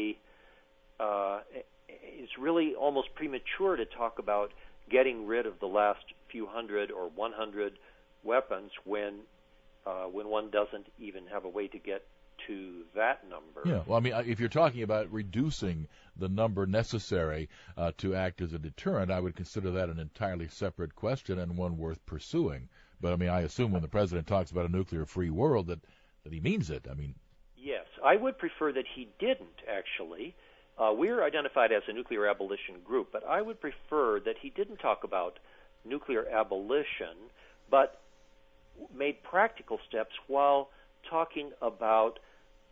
it's really almost premature to talk about getting rid of the last few hundred or 100 weapons when one doesn't even have a way to get to that number. Yeah, well, I mean, if you're talking about reducing the number necessary to act as a deterrent, I would consider that an entirely separate question and one worth pursuing. But, I mean, I assume when the president talks about a nuclear-free world that he means it. I mean, yes, I would prefer that he didn't, actually. We're identified as a nuclear abolition group, but I would prefer that he didn't talk about nuclear abolition, but made practical steps while talking about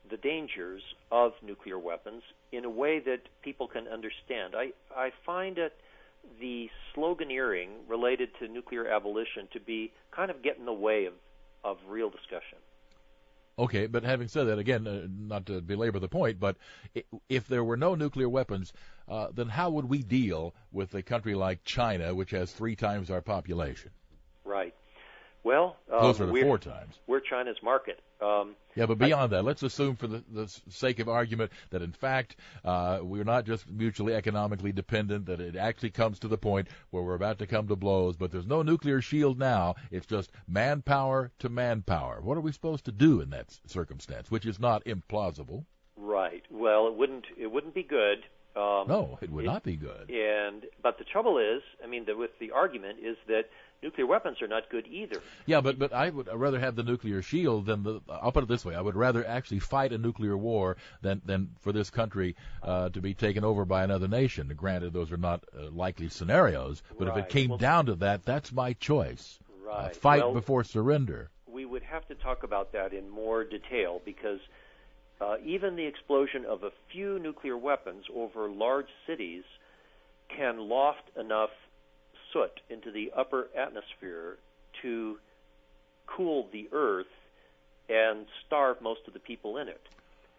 the dangers of nuclear weapons in a way that people can understand. I find it the sloganeering related to nuclear abolition to be kind of get in the way of real discussion. Okay, but having said that, again, not to belabor the point, but if there were no nuclear weapons, then how would we deal with a country like China, which has 3 times our population? Right. Well, closer to 4 times. We're China's market. Yeah, but beyond that, let's assume for the sake of argument that, in fact, we're not just mutually economically dependent, that it actually comes to the point where we're about to come to blows, but there's no nuclear shield now. It's just manpower to manpower. What are we supposed to do in that circumstance, which is not implausible? Right. Well, it wouldn't be good. No, it would not be good. But the trouble is, with the argument is that nuclear weapons are not good either. Yeah, but I would rather have the nuclear shield than I'll put it this way, I would rather actually fight a nuclear war than for this country to be taken over by another nation. Granted, those are not likely scenarios, but if it came down to that, that's my choice. Right. Fight before surrender. We would have to talk about that in more detail because even the explosion of a few nuclear weapons over large cities can loft enough soot into the upper atmosphere to cool the earth and starve most of the people in it.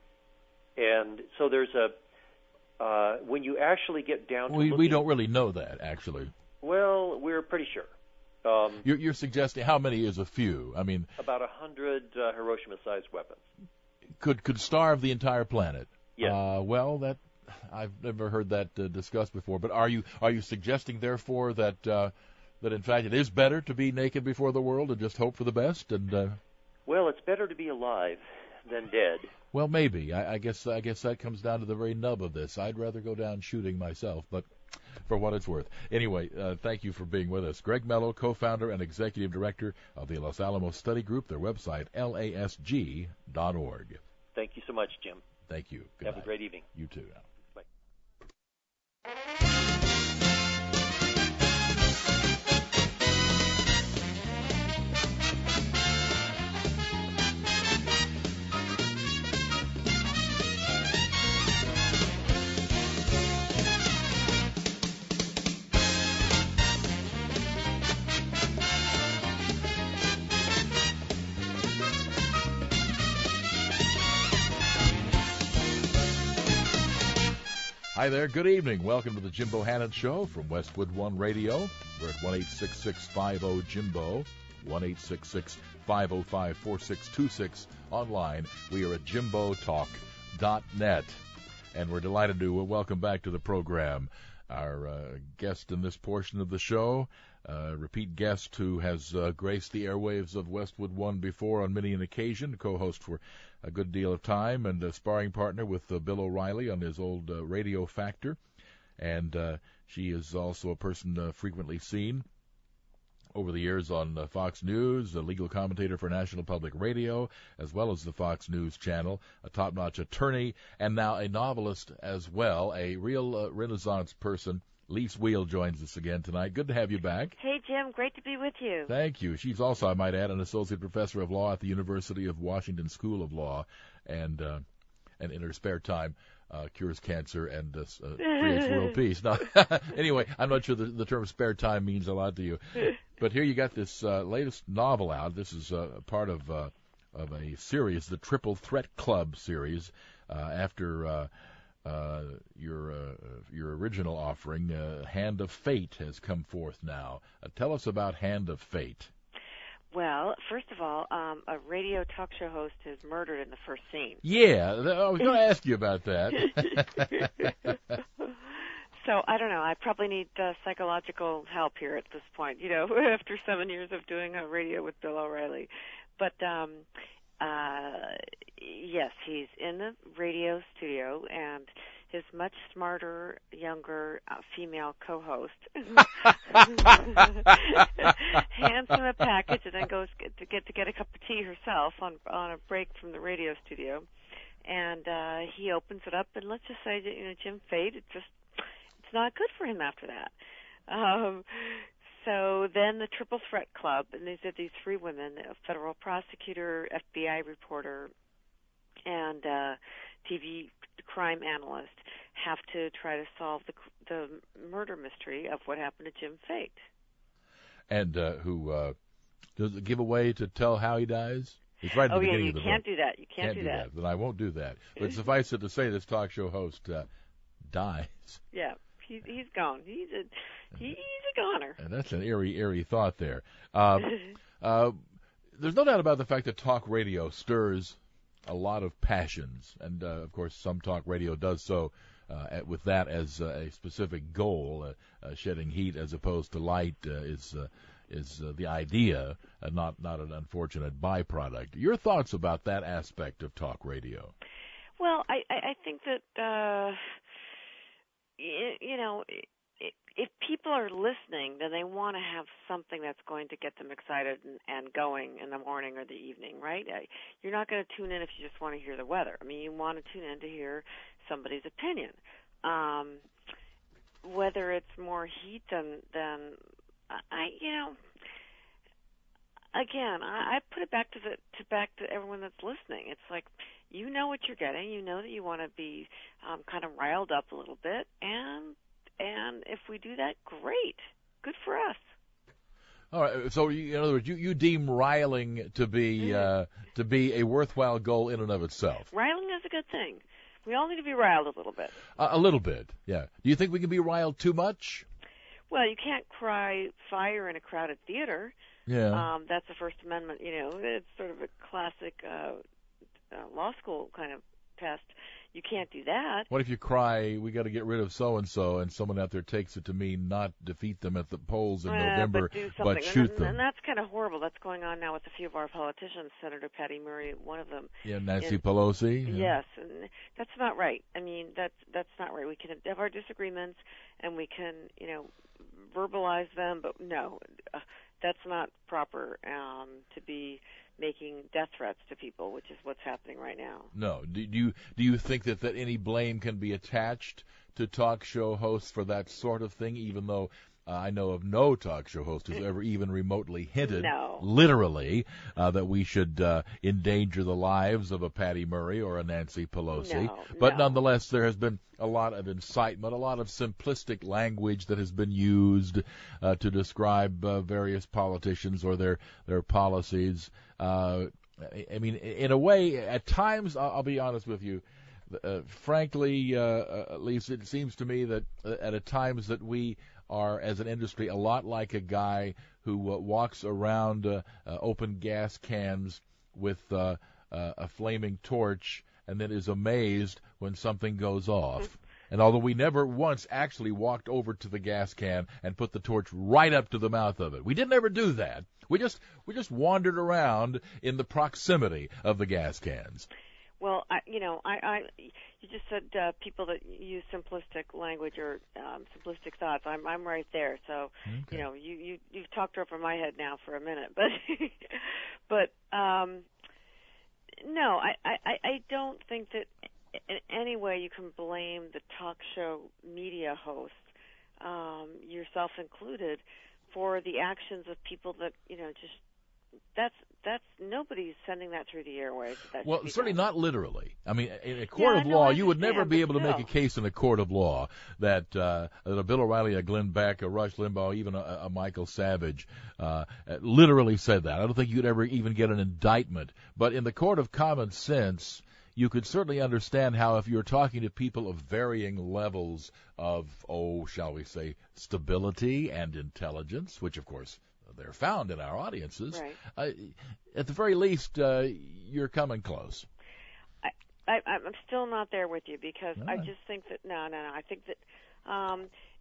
And so there's when you actually get down to we don't really know that, actually. Well, we're pretty sure. You're suggesting how many is a few? About 100 Hiroshima-sized weapons. Could starve the entire planet. Yes. Well, I've never heard that discussed before. But are you suggesting, therefore, that in fact it is better to be naked before the world and just hope for the best? Well, it's better to be alive than dead. Well, maybe. I guess that comes down to the very nub of this. I'd rather go down shooting myself, but for what it's worth. Anyway, thank you for being with us. Greg Mello, co-founder and executive director of the Los Alamos Study Group. Their website, lasg.org. Thank you so much, Jim. Thank you. Good Have night. a great evening. You too. Bye. Hi there, good evening. Welcome to the Jim Bohannon Show from Westwood One Radio. We're at 1-866-50-JIMBO, 1-866-505-4626. Online, we are at jimbotalk.net. And we're delighted to welcome back to the program our guest in this portion of the show, repeat guest who has graced the airwaves of Westwood One before on many an occasion, co-host for a good deal of time, and a sparring partner with Bill O'Reilly on his old Radio Factor. And she is also a person frequently seen over the years on Fox News, a legal commentator for National Public Radio, as well as the Fox News Channel, a top-notch attorney, and now a novelist as well, a real Renaissance person. Lise Wheel joins us again tonight. Good to have you back. Hey, Jim. Great to be with you. Thank you. She's also, I might add, an associate professor of law at the University of Washington School of Law, and in her spare time cures cancer and creates world peace. Now, anyway, I'm not sure the term spare time means a lot to you. But here you got this latest novel out. This is part of a series, the Triple Threat Club series, after your original offering, Hand of Fate, has come forth now. Tell us about Hand of Fate. Well, first of all, a radio talk show host is murdered in the first scene. Yeah, I was going to ask you about that. So, I don't know, I probably need psychological help here at this point, after 7 years of doing a radio with Bill O'Reilly. But, yes, he's in the radio studio, and his much smarter, younger female co-host hands him a package and then goes to get a cup of tea herself on a break from the radio studio. And he opens it up, and let's just say that, Jim Fate, it's not good for him after that. So then the Triple Threat Club, and these are these 3 women, a federal prosecutor, FBI reporter, and TV crime analyst have to try to solve the murder mystery of what happened to Jim Fate. And who does it give away to tell how he dies? It's right at the beginning of the book. You can't do that. You can't do that. Then I won't do that. But suffice it to say, this talk show host dies. Yeah, he's gone. He's a goner. And that's an eerie thought there. There's no doubt about the fact that talk radio stirs a lot of passions, and of course, some talk radio does so with that as a specific goal. Shedding heat as opposed to light is the idea, not an unfortunate byproduct. Your thoughts about that aspect of talk radio? Well, I think that if people are listening, then they want to have something that's going to get them excited and going in the morning or the evening, right? You're not going to tune in if you just want to hear the weather. I mean, you want to tune in to hear somebody's opinion. Whether it's more heat than I put it back to everyone that's listening. It's like, you know what you're getting. You know that you want to be kind of riled up a little bit, and if we do that, great, good for us. All right. So, in other words, you deem riling to be a worthwhile goal in and of itself. Riling is a good thing. We all need to be riled a little bit. A little bit, yeah. Do you think we can be riled too much? Well, you can't cry fire in a crowded theater. Yeah. That's the First Amendment. It's sort of a classic law school kind of test. You can't do that. What if you cry, we got to get rid of so-and-so, and someone out there takes it to mean not defeat them at the polls in November, but shoot them? And that's kind of horrible. That's going on now with a few of our politicians, Senator Patty Murray, one of them. Yeah, Nancy Pelosi. Yeah. Yes, and that's not right. I mean, that's not right. We can have our disagreements, and we can, verbalize them, but no, that's not proper to be making death threats to people, which is what's happening right now. No. Do you think that any blame can be attached to talk show hosts for that sort of thing, even though I know of no talk show host who's ever even remotely hinted, literally, that we should endanger the lives of a Patty Murray or a Nancy Pelosi. But nonetheless, there has been a lot of incitement, a lot of simplistic language that has been used to describe various politicians or their policies. I mean, in a way, at times, I'll be honest with you, frankly, at least it seems to me that at times that we are, as an industry, a lot like a guy who walks around open gas cans with a flaming torch and then is amazed when something goes off. And although we never once actually walked over to the gas can and put the torch right up to the mouth of it, we didn't ever do that. We just wandered around in the proximity of the gas cans. Well, you just said people that use simplistic language or simplistic thoughts. I'm right there. So, okay. You've talked over my head now for a minute, but no, I don't think that in any way you can blame the talk show media host, yourself included, for the actions of people that just. That's nobody's sending that through the airways. Well, certainly not literally. I mean, in a court of law, you would never be able to make a case in a court of law that a Bill O'Reilly, a Glenn Beck, a Rush Limbaugh, even a Michael Savage literally said that. I don't think you'd ever even get an indictment. But in the court of common sense, you could certainly understand how, if you're talking to people of varying levels of, shall we say, stability and intelligence, which of course they're found in our audiences, right. At the very least, you're coming close. I'm still not there with you, because I just think that, no. I think that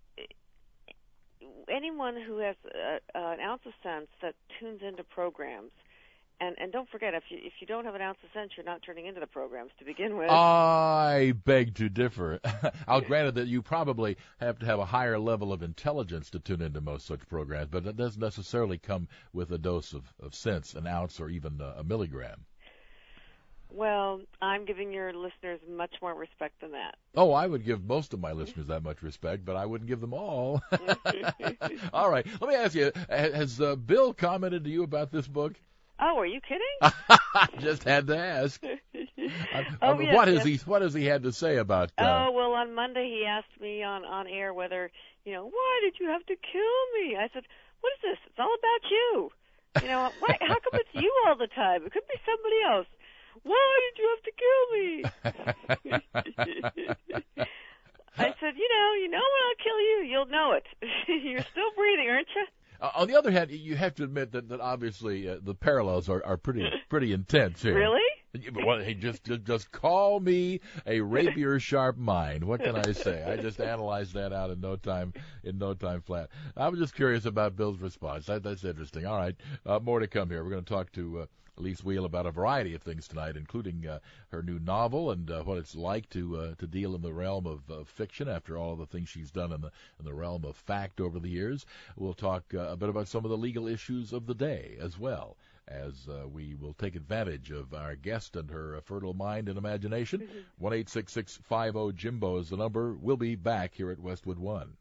anyone who has an ounce of sense that tunes into programs, and don't forget, if you don't have an ounce of sense, you're not turning into the programs to begin with. I beg to differ. I'll grant that you probably have to have a higher level of intelligence to tune into most such programs, but that doesn't necessarily come with a dose of sense, an ounce or even a milligram. Well, I'm giving your listeners much more respect than that. Oh, I would give most of my listeners that much respect, but I wouldn't give them all. All right. Let me ask you, has Bill commented to you about this book? Oh, are you kidding? Just had to ask. Yes, what has he had to say about? Well, on Monday he asked me on air whether, why did you have to kill me? I said, what is this? It's all about you. Why? How come it's you all the time? It could be somebody else. Why did you have to kill me? I said, when I'll kill you, you'll know it. You're still breathing, aren't you? On the other hand, you have to admit that obviously the parallels are pretty intense here. Really? Well, hey, just call me a rapier sharp mind. What can I say? I just analyzed that out in no time flat. I was just curious about Bill's response. That's interesting. All right, more to come here. We're going to talk to Elise Wheel about a variety of things tonight, including her new novel and what it's like to deal in the realm of fiction after all of the things she's done in the realm of fact over the years. We'll talk a bit about some of the legal issues of the day as well, as we will take advantage of our guest and her fertile mind and imagination. 1-866-50-JIMBO is the number. We'll be back here at Westwood One.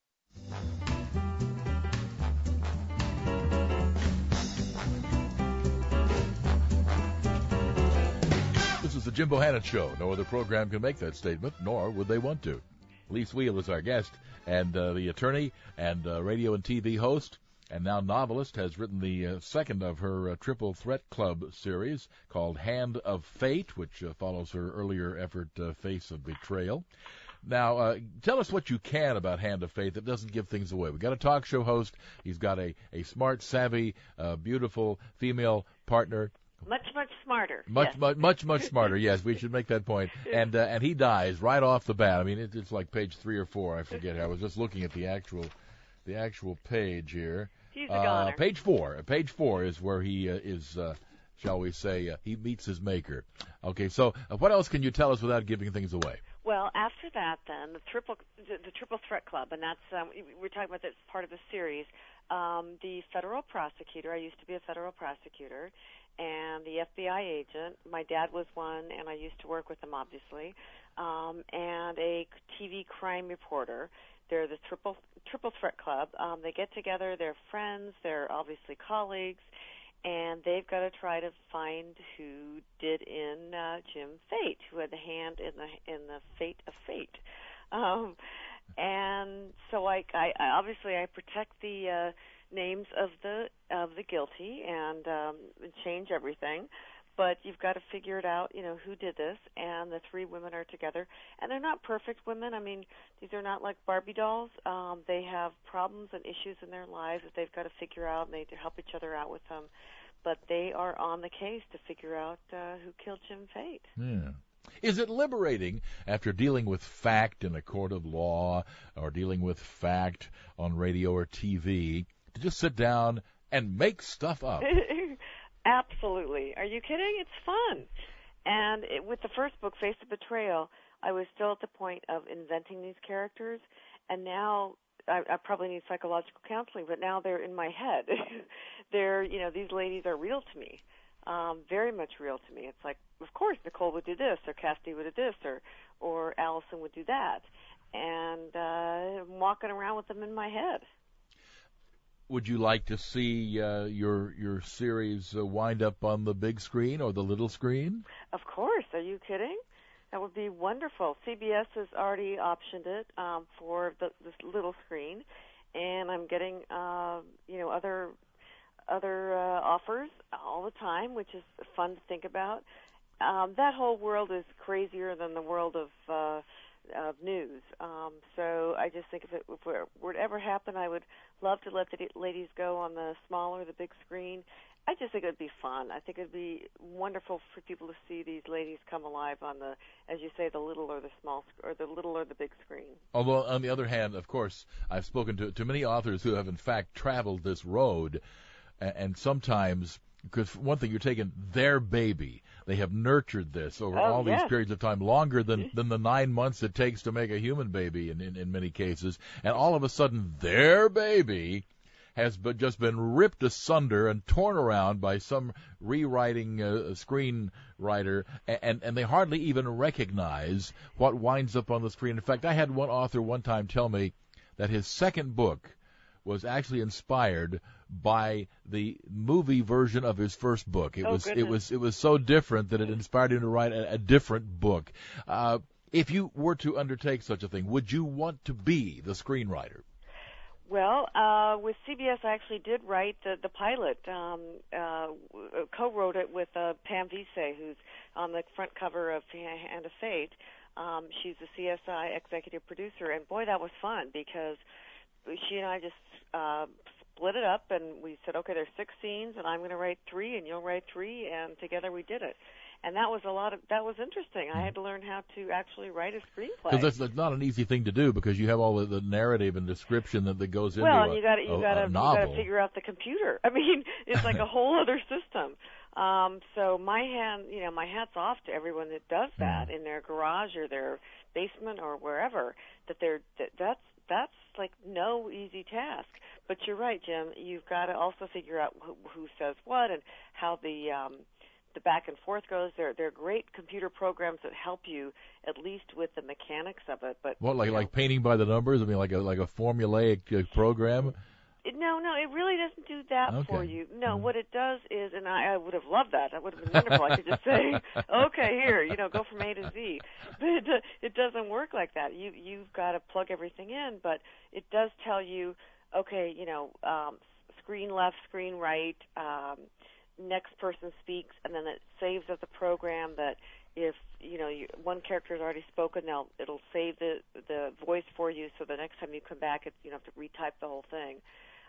This is the Jim Bohannon Show. No other program can make that statement, nor would they want to. Elise Wheel is our guest, and the attorney and radio and TV host and now novelist, has written the second of her Triple Threat Club series called Hand of Fate, which follows her earlier effort, Face of Betrayal. Now, tell us what you can about Hand of Fate that doesn't give things away. We've got a talk show host. He's got a smart, savvy, beautiful female partner. Much smarter. Much smarter. Yes, we should make that point. And he dies right off the bat. I mean, it's like page 3 or 4. I forget. I was just looking at the actual page here. He's a goner. Page 4. Page 4 is where he is. Shall we say he meets his maker? Okay. So what else can you tell us without giving things away? Well, after that, then the Triple Threat Club, and that's we're talking about this part of the series. The federal prosecutor. I used to be a federal prosecutor. And the FBI agent, my dad was one, and I used to work with him, obviously, and a TV crime reporter. They're the Triple Threat Club. They get together. They're friends. They're obviously colleagues, and they've got to try to find who did in Jim Fate, who had the hand in the fate of fate. And so I obviously I protect the names of the guilty and change everything, but you've got to figure it out, who did this. And the 3 women are together, and they're not perfect women. I mean, these are not like Barbie dolls. They have problems and issues in their lives that they've got to figure out, and they help each other out with them. But they are on the case to figure out who killed Jim Fate. Yeah. Is it liberating after dealing with fact in a court of law or dealing with fact on radio or TV to just sit down and make stuff up? Absolutely. Are you kidding? It's fun. And with the first book, Face of Betrayal, I was still at the point of inventing these characters, and now I probably need psychological counseling, but now they're in my head. These ladies are real to me, very much real to me. It's like, of course, Nicole would do this, or Cassidy would do this, or Allison would do that. And I'm walking around with them in my head. Would you like to see your series wind up on the big screen or the little screen? Of course. Are you kidding? That would be wonderful. CBS has already optioned it for this little screen, and I'm getting other offers all the time, which is fun to think about. That whole world is crazier than the world of news. So I just think if it were to ever happen, I would love to let the ladies go on the small or the big screen. I just think it would be fun. I think it would be wonderful for people to see these ladies come alive on the, as you say, the little or the small, or the little or the big screen. Although, on the other hand, of course, I've spoken to many authors who have, in fact, traveled this road, and sometimes, because one thing, you're taking their baby. They have nurtured this over all these periods of time, longer than the 9 months it takes to make a human baby in many cases. And all of a sudden, their baby has just been ripped asunder and torn around by some rewriting screenwriter, and they hardly even recognize what winds up on the screen. In fact, I had one author one time tell me that his second book was actually inspired by the movie version of his first book. It was so different that it inspired him to write a different book. If you were to undertake such a thing, would you want to be the screenwriter? Well, with CBS, I actually did write the pilot. Co-wrote it with Pam Veasey, who's on the front cover of Hand of Fate. She's the CSI executive producer, and boy, that was fun because she and I just split it up, and we said, okay, there's 6 scenes, and I'm going to write 3, and you'll write 3, and together we did it. And that was interesting. I had to learn how to actually write a screenplay. Because that's not an easy thing to do, because you have all the narrative and description that goes into a novel. You got to figure out the computer. I mean, it's like a whole other system. So my hat's off to everyone that does that in their garage or their basement or wherever. That's like no easy task. But you're right, Jim. You've got to also figure out who says what and how the back and forth goes. They're great computer programs that help you at least with the mechanics of it. But like painting by the numbers? I mean, like a formulaic program? No, it really doesn't do that for you. No, what it does is, and I would have loved that. That would have been wonderful. I could just say, okay, here, go from A to Z. But it doesn't work like that. You've got to plug everything in, but it does tell you, okay, screen left, screen right, next person speaks, and then it saves as a program that if one character has already spoken, it'll save the voice for you, so the next time you come back, you don't have to retype the whole thing.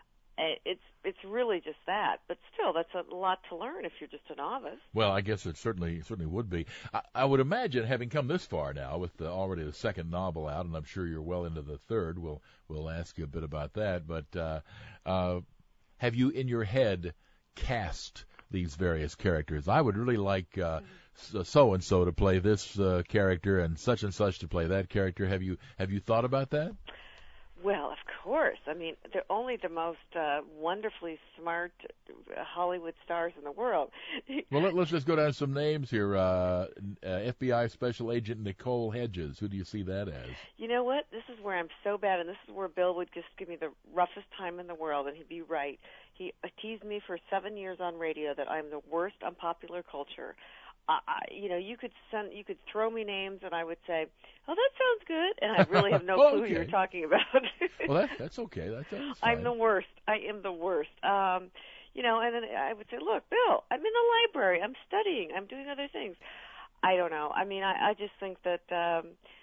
It's really just that, but still, that's a lot to learn if you're just a novice. Well, I guess it certainly would be. I would imagine, having come this far now with already the second novel out, and I'm sure you're well into the third. We'll ask you a bit about that. But have you in your head cast these various characters? I would really like so and so to play this character and such to play that character. Have you thought about that? Well, of course. I mean, they're only the most wonderfully smart Hollywood stars in the world. Well, let's just go down some names here. FBI Special Agent Nicole Hedges. Who do you see that as? You know what? This is where I'm so bad, and this is where Bill would just give me the roughest time in the world, and he'd be right. He teased me for 7 years on radio that I'm the worst on popular culture. You could throw me names, and I would say, "Oh, that sounds good," and I really have no clue who you're talking about. Well, that's okay. That's fine. I'm the worst. I am the worst. And then I would say, "Look, Bill, I'm in the library. I'm studying. I'm doing other things." I don't know. I mean, I just think that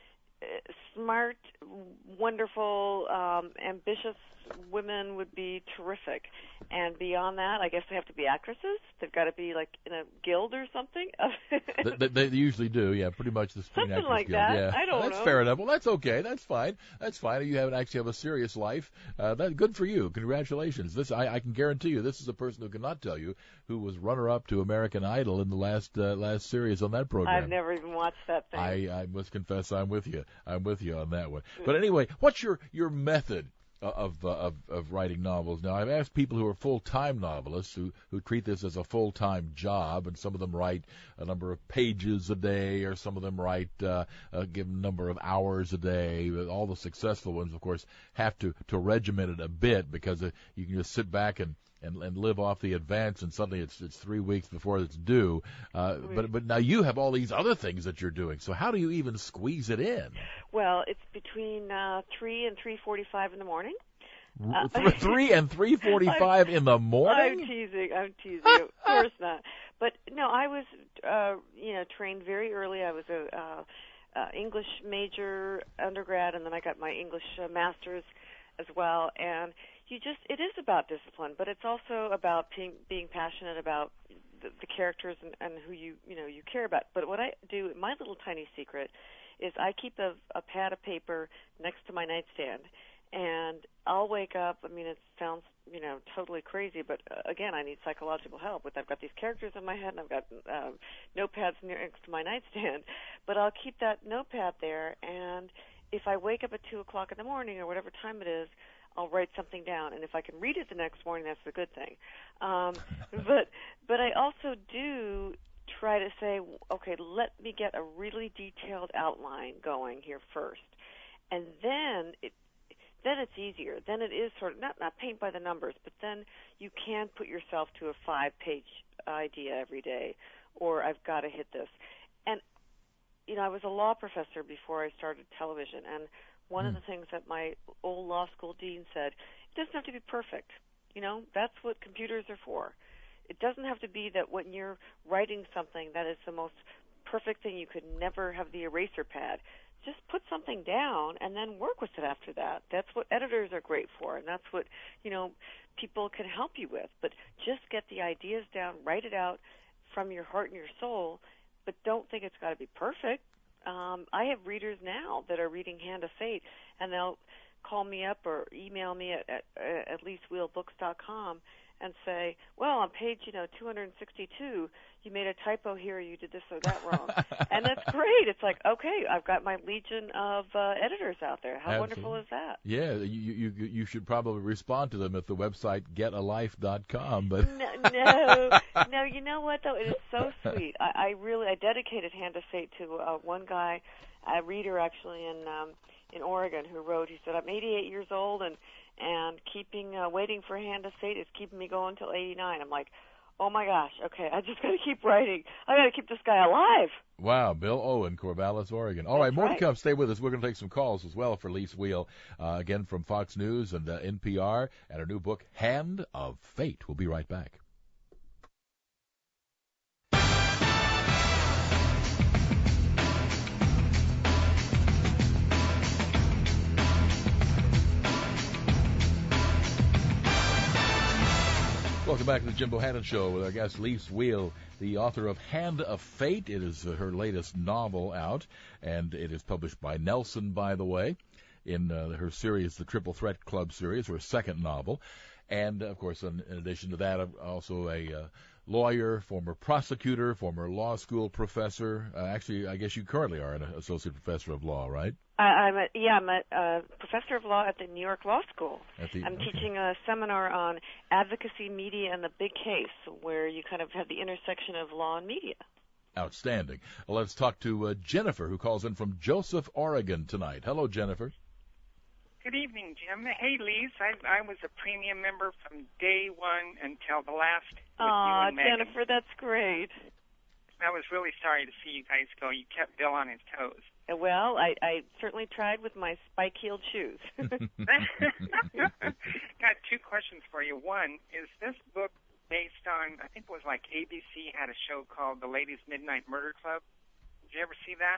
smart, wonderful, ambitious women would be terrific. And beyond that, I guess they have to be actresses. They've got to be like in a guild or something. They usually do, yeah, pretty much the Screen Actors Guild. Something like that. Yeah. I don't know. That's fair enough. Well, that's okay. That's fine. You actually have a serious life. That's good for you. Congratulations. This I can guarantee you, this is a person who cannot tell you who was runner-up to American Idol in the last series on that program. I've never even watched that thing. I must confess, I'm with you. I'm with you on that one. But anyway, what's your method of writing novels? Now, I've asked people who are full-time novelists who treat this as a full-time job, and some of them write a number of pages a day, or some of them write a given number of hours a day. All the successful ones, of course, have to regiment it a bit, because you can just sit back and live off the advance, and suddenly it's 3 weeks before it's due. But now you have all these other things that you're doing. So how do you even squeeze it in? Well, it's between 3 and 3:45 in the morning. 3 and 3:45 in the morning? I'm teasing. Of course not. But no, I was trained very early. I was a English major undergrad, and then I got my English master's as well. And it is about discipline, but it's also about being passionate about the characters and who you care about. But what I do, my little tiny secret, is I keep a pad of paper next to my nightstand, and I'll wake up. I mean, it sounds totally crazy, but again, I need psychological help. I've got these characters in my head, and I've got notepads next to my nightstand. But I'll keep that notepad there, and if I wake up at 2:00 in the morning or whatever time it is, I'll write something down, and if I can read it the next morning, that's a good thing. But I also do try to say, okay, let me get a really detailed outline going here first, and then then it's easier. Then it is sort of not paint by the numbers, but then you can put yourself to a 5-page idea every day, or I've got to hit this. And I was a law professor before I started television, and one of the things that my old law school dean said, it doesn't have to be perfect. That's what computers are for. It doesn't have to be that when you're writing something that is the most perfect thing, you could never have the eraser pad. Just put something down and then work with it after that. That's what editors are great for, and that's what, people can help you with. But just get the ideas down, write it out from your heart and your soul, but don't think it's got to be perfect. I have readers now that are reading Hand of Fate, and they'll call me up or email me at leasewheelbooks.com and say, well, on page 262, you made a typo here, you did this or that wrong. And that's great. It's like, okay, I've got my legion of editors out there. How wonderful is that? Yeah, you should probably respond to them at the website getalife.com. But no, you know what, though? It is so sweet. I dedicated Hand of Fate to one guy, a reader actually in Oregon, who wrote, he said, I'm 88 years old, and waiting for Hand of Fate is keeping me going till 89. I'm like, oh my gosh, okay, I just got to keep writing. I got to keep this guy alive. Wow, Bill Owen, Corvallis, Oregon. All right, more to come. Stay with us. We're going to take some calls as well for Lise Wheel, again from Fox News and NPR, and her new book, Hand of Fate. We'll be right back. Welcome back to the Jim Bohannon Show with our guest Lise Wheel, the author of Hand of Fate. It is her latest novel out, and it is published by Nelson, by the way, in her series, the Triple Threat Club series, her second novel. And, of course, in addition to that, also a lawyer, former prosecutor, former law school professor. Actually, I guess you currently are an associate professor of law, right? I'm a professor of law at the New York Law School. I'm teaching a seminar on advocacy, media, and the big case, where you kind of have the intersection of law and media. Outstanding. Well, let's talk to Jennifer, who calls in from Joseph, Oregon tonight. Hello, Jennifer. Good evening, Jim. Hey, Lise. I was a premium member from day one until the last with you and Megan. Jennifer, that's great. I was really sorry to see you guys go. You kept Bill on his toes. Well, I certainly tried with my spike-heeled shoes. Got two questions for you. One, is this book based on, I think it was like ABC had a show called The Ladies Midnight Murder Club. Did you ever see that?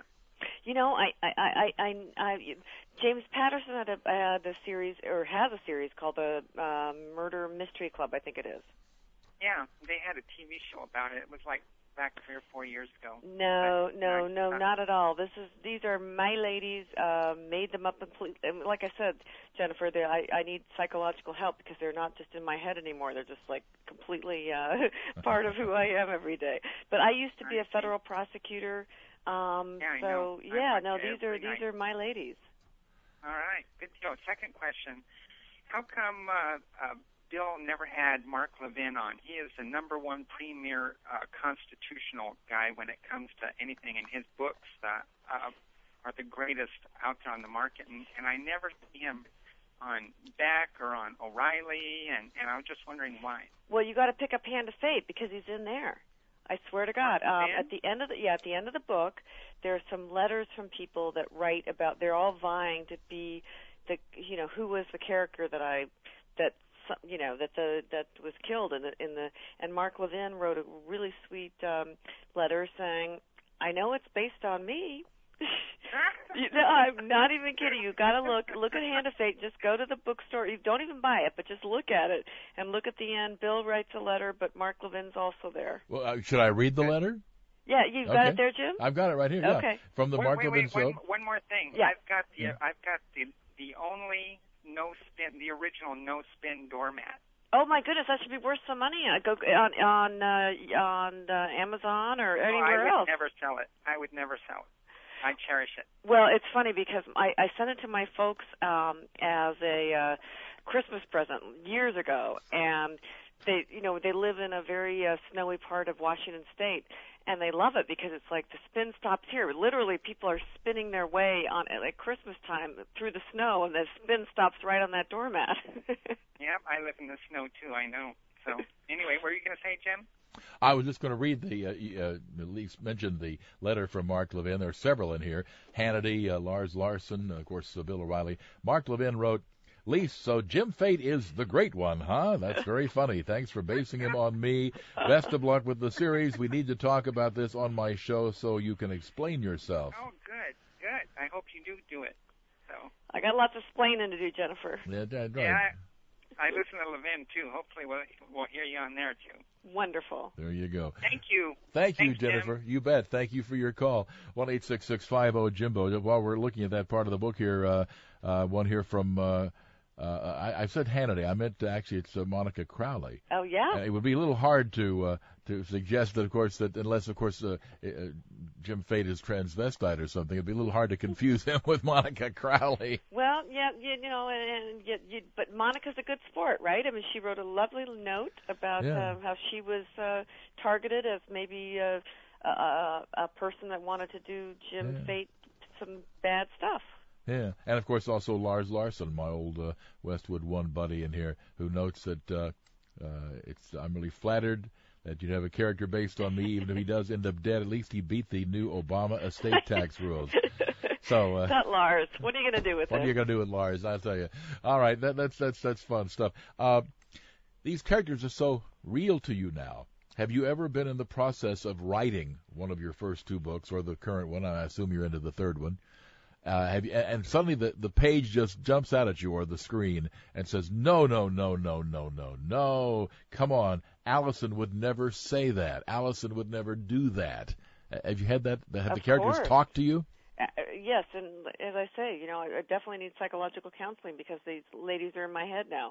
James Patterson had a series, or has a series called the Murder Mystery Club, I think it is. Yeah, they had a TV show about it. It was like back 3 or 4 years ago. No, not at all. These are my ladies, made them up completely. Like I said, Jennifer, I need psychological help because they're not just in my head anymore. They're just like completely part of who I am every day. But I used to be a federal prosecutor. These are my ladies. All right, good deal. Second question: how come Bill never had Mark Levin on? He is the number one premier constitutional guy when it comes to anything, and his books are the greatest out there on the market. And I never see him on Beck or on O'Reilly, and I was just wondering why. Well, you got to pick up Hand of Fate because he's in there. I swear to God. At the end of the book, there are some letters from people that write about. They're all vying to be who was the character that was killed and Mark Levin wrote a really sweet letter saying, I know it's based on me. I'm not even kidding. You got to look at Hand of Fate. Just go to the bookstore. You don't even buy it, but just look at it and look at the end. Bill writes a letter, but Mark Levin's also there. Well, should I read the letter? Yeah, you got it there, Jim? I've got it right here. Okay. Yeah. From the Mark Levin show. One more thing. Yeah. I've got the only no spin, the original no spin doormat. Oh my goodness, that should be worth some money. Go on Amazon or anywhere else. I would never sell it. I cherish it. Well, it's funny because I sent it to my folks as a Christmas present years ago, and they live in a very snowy part of Washington State, and they love it because it's like the spin stops here. Literally, people are spinning their way on at Christmas time through the snow, and the spin stops right on that doormat. Yep, I live in the snow too. I know. So anyway, what are you going to say, Jim? I was just going to read at least mention the letter from Mark Levin. There are several in here. Hannity, Lars Larson, of course, Bill O'Reilly. Mark Levin wrote, Lise, so Jim Fate is the great one, huh? That's very funny. Thanks for basing him on me. Best of luck with the series. We need to talk about this on my show so you can explain yourself. Oh, good. I hope you do it. So I got lots of explaining to do, Jennifer. Yeah, right. Yeah, I listen to Levin, too. Hopefully we'll hear you on there, too. Wonderful. There you go. Thank you. Thanks, Jim. Jennifer. You bet. Thank you for your call. 1-866-50-JIMBO. While we're looking at that part of the book here, one here from... I said Hannity. I meant actually it's Monica Crowley. Oh yeah. It would be a little hard to suggest that, of course, that unless, of course, Jim Fate is transvestite or something, it'd be a little hard to confuse him with Monica Crowley. Well, yeah, but Monica's a good sport, right? I mean, she wrote a lovely note about how she was targeted as maybe a person that wanted to do Jim Fate some bad stuff. Yeah, and of course also Lars Larson, my old Westwood One buddy in here, who notes that I'm really flattered that you'd have a character based on me, even if he does end up dead. At least he beat the new Obama estate tax rules. So not Lars. What are you going to do with it? What are you going to do with Lars? I'll tell you. All right, that's fun stuff. These characters are so real to you now. Have you ever been in the process of writing one of your first two books, or the current one? I assume you're into the third one. And suddenly the page just jumps out at you, or the screen, and says, no, come on, Allison would never say that. Allison would never do that. Have you had that? Have the characters talk to you? Yes, and as I say, I definitely need psychological counseling because these ladies are in my head now.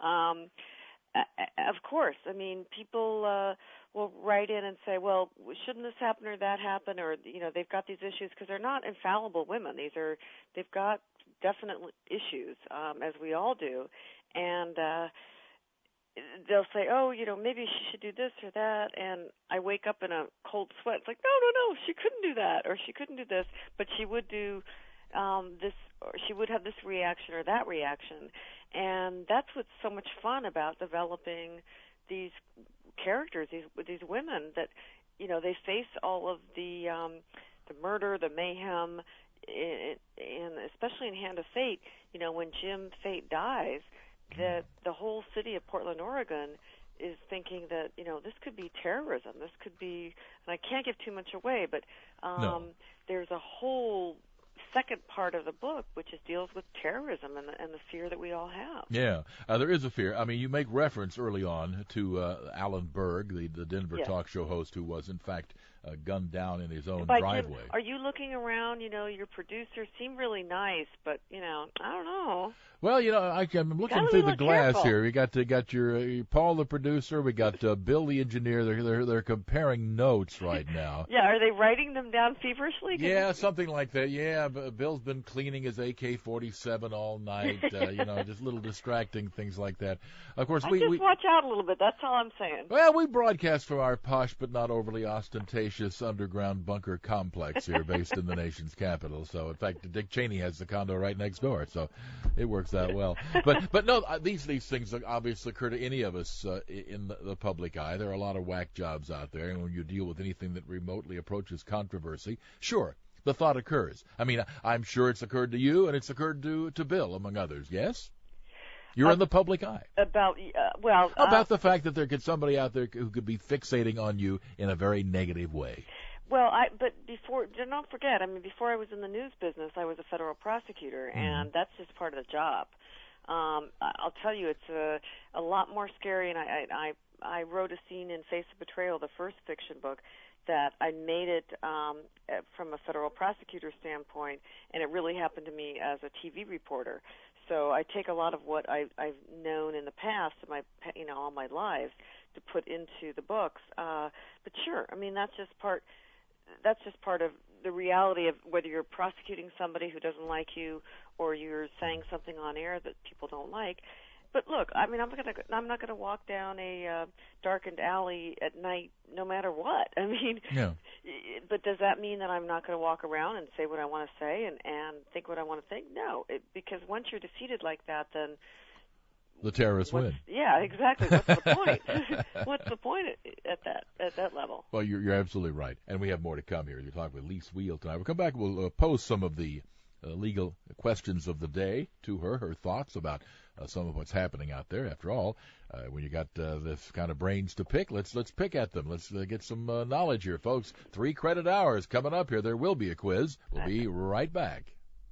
Of course. I mean, people will write in and say, well, shouldn't this happen or that happen? Or, they've got these issues because they're not infallible women. They've got definite issues, as we all do. And they'll say, oh, maybe she should do this or that. And I wake up in a cold sweat. It's like, no, she couldn't do that or she couldn't do this. But she would do this, or she would have this reaction or that reaction. And that's what's so much fun about developing these characters, these women that, they face all of the murder, the mayhem, and especially in Hand of Fate, when Jim Fate dies, that the whole city of Portland, Oregon is thinking that, this could be terrorism. This could be, and I can't give too much away, but there's a whole second part of the book, which deals with terrorism and the fear that we all have. Yeah, there is a fear. I mean, you make reference early on to Alan Berg, the Denver talk show host, who was in fact gunned down in his own driveway. Jim, are you looking around? Your producers seem really nice, but I don't know. Well, I'm looking through the glass here. We got your Paul the producer. We got Bill the engineer. They're comparing notes right now. Yeah, are they writing them down feverishly? Yeah, something like that. Yeah, Bill's been cleaning his AK-47 all night. Just little distracting things like that. Of course, we watch out a little bit. That's all I'm saying. Well, we broadcast from our posh but not overly ostentatious underground bunker complex here, based in the nation's capital. So, in fact, Dick Cheney has the condo right next door, so it works out well. But no, these things obviously occur to any of us in the public eye. There are a lot of whack jobs out there, and when you deal with anything that remotely approaches controversy, sure, the thought occurs. I mean, I'm sure it's occurred to you, and it's occurred to Bill, among others. Yes? You're in the public eye. About the fact that there could somebody out there who could be fixating on you in a very negative way. Well, but don't forget, before I was in the news business, I was a federal prosecutor, and that's just part of the job. I'll tell you, it's a lot more scary, and I wrote a scene in Face of Betrayal, the first fiction book, that I made it from a federal prosecutor standpoint, and it really happened to me as a TV reporter. So I take a lot of what I've known in the past, all my lives, to put into the books. But sure, that's just part of the reality of whether you're prosecuting somebody who doesn't like you or you're saying something on air that people don't like. But look, I mean, I'm not gonna walk down a darkened alley at night, no matter what. I mean, Yeah. But does that mean that I'm not going to walk around and say what I want to say and think what I want to think? No, because once you're defeated like that, then the terrorists win. Yeah, exactly. What's the point? What's the point at that level? Well, you're absolutely right, and we have more to come here. You're talking with Lise Wheel tonight. We'll come back. We'll pose some of the legal questions of the day to her thoughts about some of what's happening out there. After all, when you got this kind of brains to pick, let's pick at them. Let's get some knowledge here, folks. 3 credit hours coming up here. There will be a quiz. We'll be right back.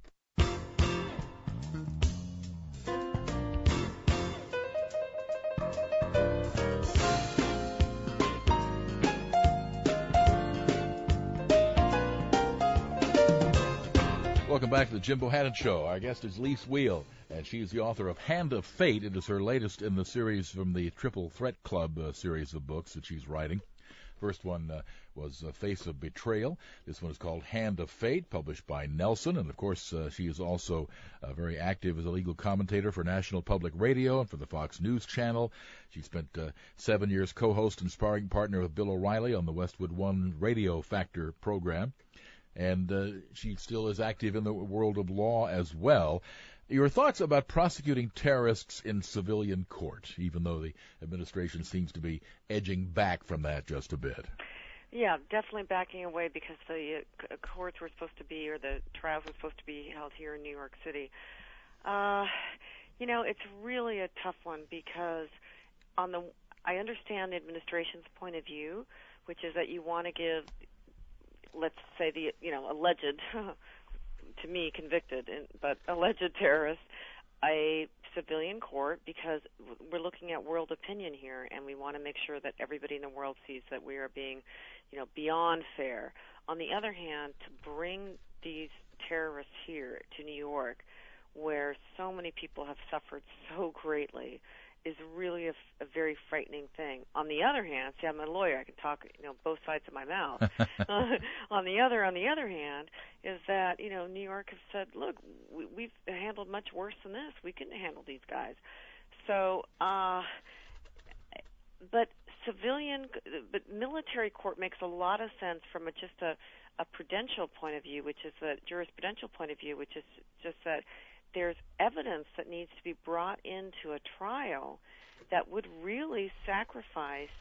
Welcome back to the Jim Bohannon Show. Our guest is Lise Wheel, and she's the author of Hand of Fate. It is her latest in the series from the Triple Threat Club series of books that she's writing. First one was Face of Betrayal. This one is called Hand of Fate, published by Nelson. And, of course, she is also very active as a legal commentator for National Public Radio and for the Fox News Channel. She spent 7 years co-host and sparring partner with Bill O'Reilly on the Westwood One Radio Factor program. And she still is active in the world of law as well. Your thoughts about prosecuting terrorists in civilian court, even though the administration seems to be edging back from that just a bit? Yeah, definitely backing away because the courts were supposed to be, or the trials were supposed to be held here in New York City. It's really a tough one because I understand the administration's point of view, which is that you want to give, let's say, the alleged, to me convicted, but alleged terrorists, a civilian court, because we're looking at world opinion here, and we want to make sure that everybody in the world sees that we are being, beyond fair. On the other hand, to bring these terrorists here to New York, where so many people have suffered so greatly, is really a very frightening thing. On the other hand, see, I'm a lawyer. I can talk, both sides of my mouth. On the other hand, is that New York has said, look, we've handled much worse than this. We couldn't handle these guys. So, but military court makes a lot of sense from just a prudential point of view, which is a jurisprudential point of view, which is just that there's evidence that needs to be brought into a trial that would really sacrifice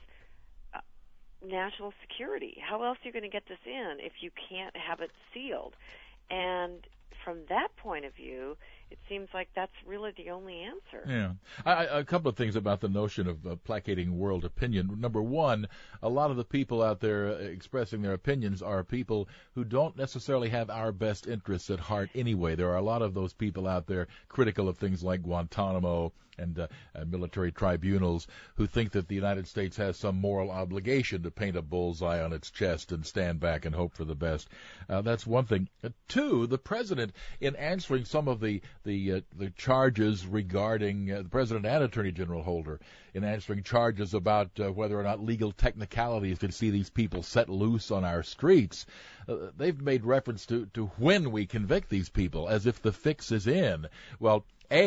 national security. How else are you going to get this in if you can't have it sealed? And from that point of view, it seems like that's really the only answer. Yeah. A couple of things about the notion of placating world opinion. Number one, a lot of the people out there expressing their opinions are people who don't necessarily have our best interests at heart anyway. There are a lot of those people out there critical of things like Guantanamo and military tribunals who think that the United States has some moral obligation to paint a bullseye on its chest and stand back and hope for the best. That's one thing. Two, the president, in answering some of the charges regarding the president and Attorney General Holder, in answering charges about whether or not legal technicalities can see these people set loose on our streets, they've made reference to when we convict these people, as if the fix is in. Well,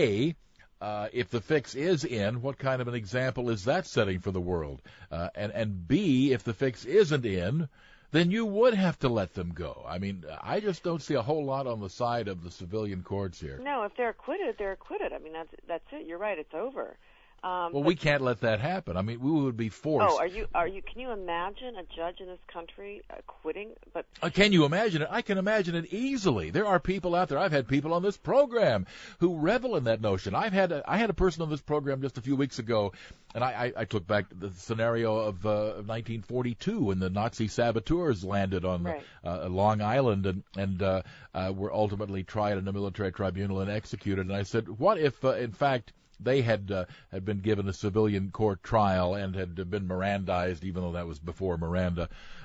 if the fix is in, what kind of an example is that setting for the world? And B, if the fix isn't in, then you would have to let them go. I mean, I just don't see a whole lot on the side of the civilian courts here. No, if they're acquitted, they're acquitted. I mean, that's it. You're right. It's over. Well, we can't let that happen. I mean, we would be forced. Oh, are you? Can you imagine a judge in this country acquitting? But can you imagine it? I can imagine it easily. There are people out there. I've had people on this program who revel in that notion. I had a person on this program just a few weeks ago, and I took back the scenario of 1942 when the Nazi saboteurs landed on Long Island and were ultimately tried in a military tribunal and executed. And I said, what if, in fact, they had been given a civilian court trial and had been Mirandized, even though that was before Miranda,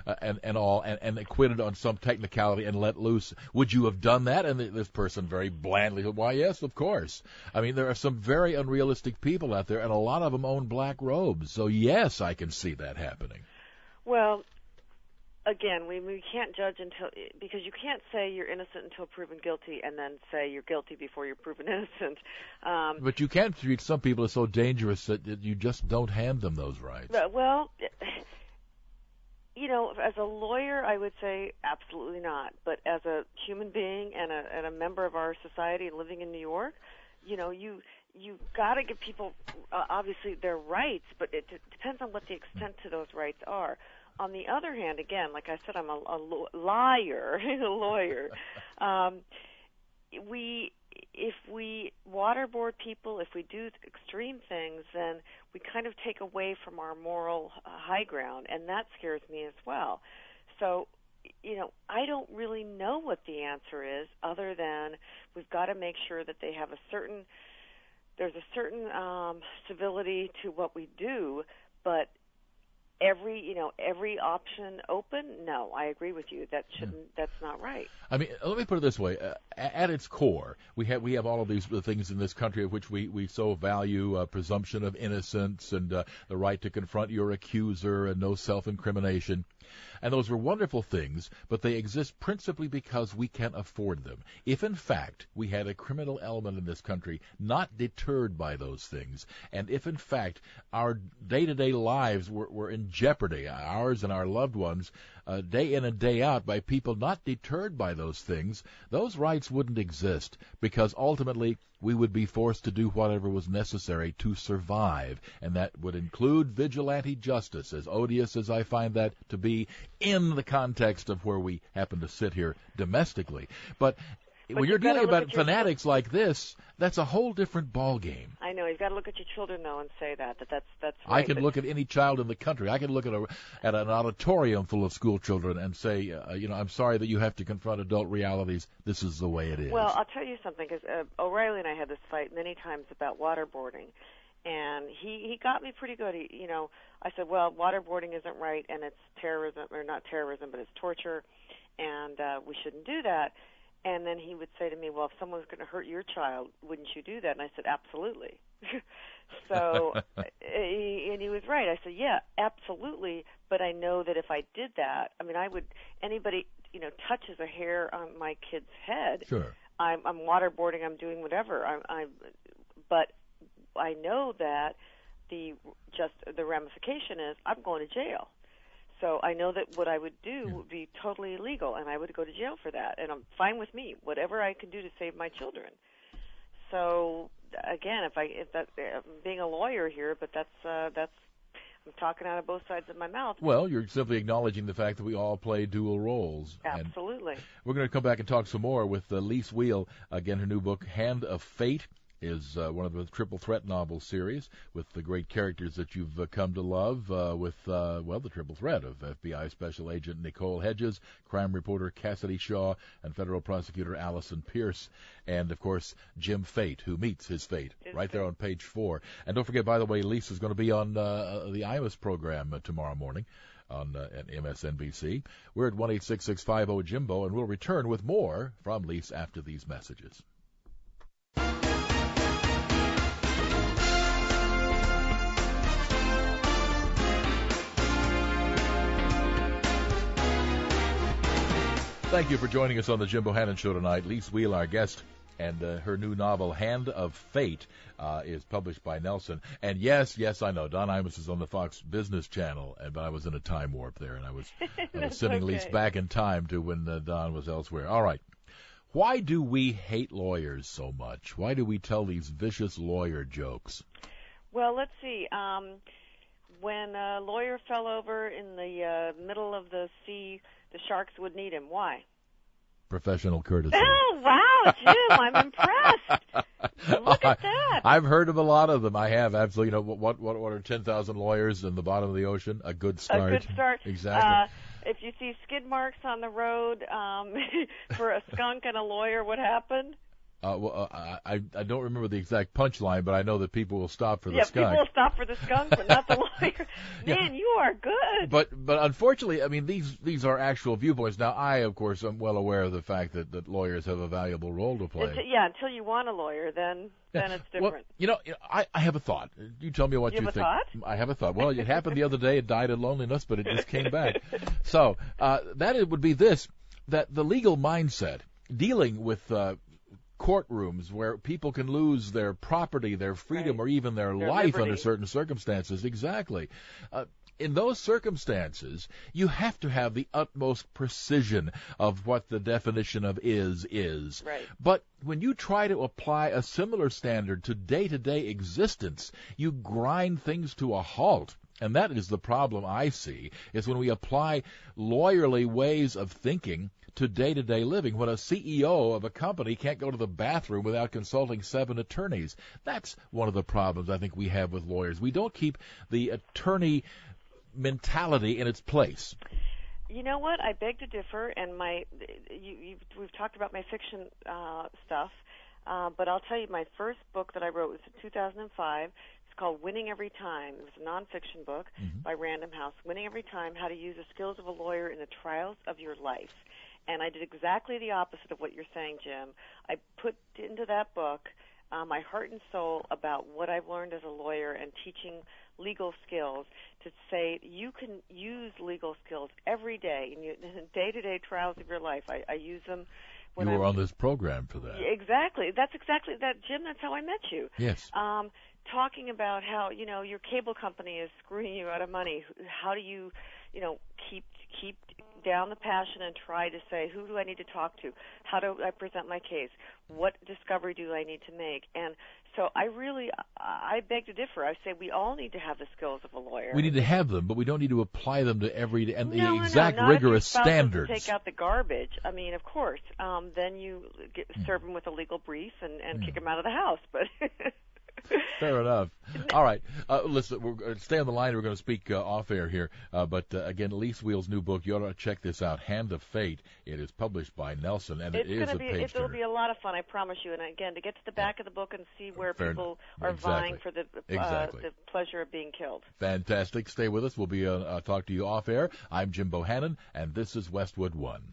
and acquitted on some technicality and let loose? Would you have done that? And this person very blandly said, why, yes, of course. I mean, there are some very unrealistic people out there, and a lot of them own black robes. So, yes, I can see that happening. Well, again, we can't judge because you can't say you're innocent until proven guilty and then say you're guilty before you're proven innocent. But you can treat some people as so dangerous that you just don't hand them those rights. Well, as a lawyer, I would say absolutely not. But as a human being and a member of our society living in New York, you got to give people obviously their rights, but it depends on what the extent to those rights are. On the other hand, again, like I said, I'm a lawyer. If we waterboard people, if we do extreme things, then we kind of take away from our moral high ground, and that scares me as well. So, I don't really know what the answer is, other than we've got to make sure that they have there's a certain civility to what we do, but every option open? No, I agree with you. That shouldn't. That's not right. I mean, let me put it this way: at its core, we have all of these things in this country of which we so value: presumption of innocence and the right to confront your accuser and no self-incrimination. And those are wonderful things, but they exist principally because we can afford them. If, in fact, we had a criminal element in this country not deterred by those things, and if, in fact, our day-to-day lives were in jeopardy, ours and our loved ones, day in and day out, by people not deterred by those things, those rights wouldn't exist, because ultimately we would be forced to do whatever was necessary to survive, and that would include vigilante justice, as odious as I find that to be in the context of where we happen to sit here domestically. But when you're dealing about fanatics like this, that's a whole different ballgame. I know. You've got to look at your children, though, and say that's right. I can look at any child in the country. I can look at an auditorium full of school children and say, I'm sorry that you have to confront adult realities. This is the way it is. Well, I'll tell you something, because O'Reilly and I had this fight many times about waterboarding, and he got me pretty good. I said, well, waterboarding isn't right, and it's terrorism, or not terrorism, but it's torture, and we shouldn't do that. And then he would say to me, well, if someone's going to hurt your child, wouldn't you do that? And I said, absolutely. So, and he was right. I said, yeah, absolutely. But I know that if I did that, anybody, touches a hair on my kid's head. Sure. I'm waterboarding, I'm doing whatever. But I know that the ramification is I'm going to jail. So I know that what I would do would be totally illegal, and I would go to jail for that. And I'm fine with me, whatever I can do to save my children. So again, if I'm being a lawyer here, but that's I'm talking out of both sides of my mouth. Well, you're simply acknowledging the fact that we all play dual roles. Absolutely. And we're going to come back and talk some more with Lise Wheel. Again, her new book, Hand of Fate, is one of the Triple Threat novel series with the great characters that you've come to love with, the triple threat of FBI Special Agent Nicole Hedges, crime reporter Cassidy Shaw, and federal prosecutor Allison Pierce, and, of course, Jim Fate, who meets his fate right there on page 4. And don't forget, by the way, Lisa's going to be on the IMUS program tomorrow morning on at MSNBC. We're at 1-866-50-JIMBO, and we'll return with more from Lisa after these messages. Thank you for joining us on the Jim Bohannon Show tonight. Lise Wheel, our guest, and her new novel, Hand of Fate, is published by Nelson. And yes, I know, Don Imus is on the Fox Business Channel, but I was in a time warp there, and I was sending okay. Lise back in time to when Don was elsewhere. All right. Why do we hate lawyers so much? Why do we tell these vicious lawyer jokes? Well, let's see. When a lawyer fell over in the middle of the sea, the sharks would need him. Why? Professional courtesy. Oh, wow, Jim, I'm impressed. Look at that. I've heard of a lot of them. I have, absolutely. What are 10,000 lawyers in the bottom of the ocean? A good start. A good start. Exactly. If you see skid marks on the road for a skunk and a lawyer, what happened? I don't remember the exact punchline, but I know that people will stop for the skunk. Yeah, people will stop for the skunk, but not the lawyer. Man, you are good. But unfortunately, I mean, these are actual viewpoints. Now, I, of course, am well aware of the fact that lawyers have a valuable role to play. Until you want a lawyer, then it's different. Well, I have a thought. You tell me what you think. You have a thought? I have a thought. Well, it happened the other day. It died of loneliness, but it just came back. So that it would be this, that the legal mindset dealing with courtrooms where people can lose their property, their freedom, or even their life liberty. under certain circumstances. Exactly. In those circumstances, you have to have the utmost precision of what the definition of is. Right. But when you try to apply a similar standard to day-to-day existence, you grind things to a halt. And that is the problem I see, is when we apply lawyerly ways of thinking to day-to-day living. When a CEO of a company can't go to the bathroom without consulting 7 attorneys. That's one of the problems I think we have with lawyers. We don't keep the attorney mentality in its place. You know what? I beg to differ, and we've talked about my fiction stuff, but I'll tell you, my first book that I wrote was in 2005. It's called Winning Every Time. It was a nonfiction book by Random House. Winning Every Time: How to Use the Skills of a Lawyer in the Trials of Your Life. And I did exactly the opposite of what you're saying, Jim. I put into that book my heart and soul about what I've learned as a lawyer and teaching legal skills, to say you can use legal skills every day in day-to-day trials of your life. I use them when you were on this program for that. Exactly. That's exactly that, Jim. That's how I met you. Yes. Talking about how, your cable company is screwing you out of money. How do you, keep down the passion and try to say, who do I need to talk to? How do I present my case? What discovery do I need to make? And so I beg to differ. I say we all need to have the skills of a lawyer. We need to have them, but we don't need to apply them to every day and the exact not rigorous if your spouse standards. Take out the garbage. I mean, of course. Then you serve them with a legal brief and kick them out of the house. But fair enough. All right. Listen, we're going to stay on the line. We're going to speak off air here. But again, Lise Wheel's new book, you ought to check this out, Hand of Fate. It is published by Nelson, and it is a page turner. It'll be a lot of fun, I promise you. And again, to get to the back of the book and see where people are vying for the pleasure of being killed. Fantastic. Stay with us. We'll be talk to you off air. I'm Jim Bohannon, and this is Westwood One.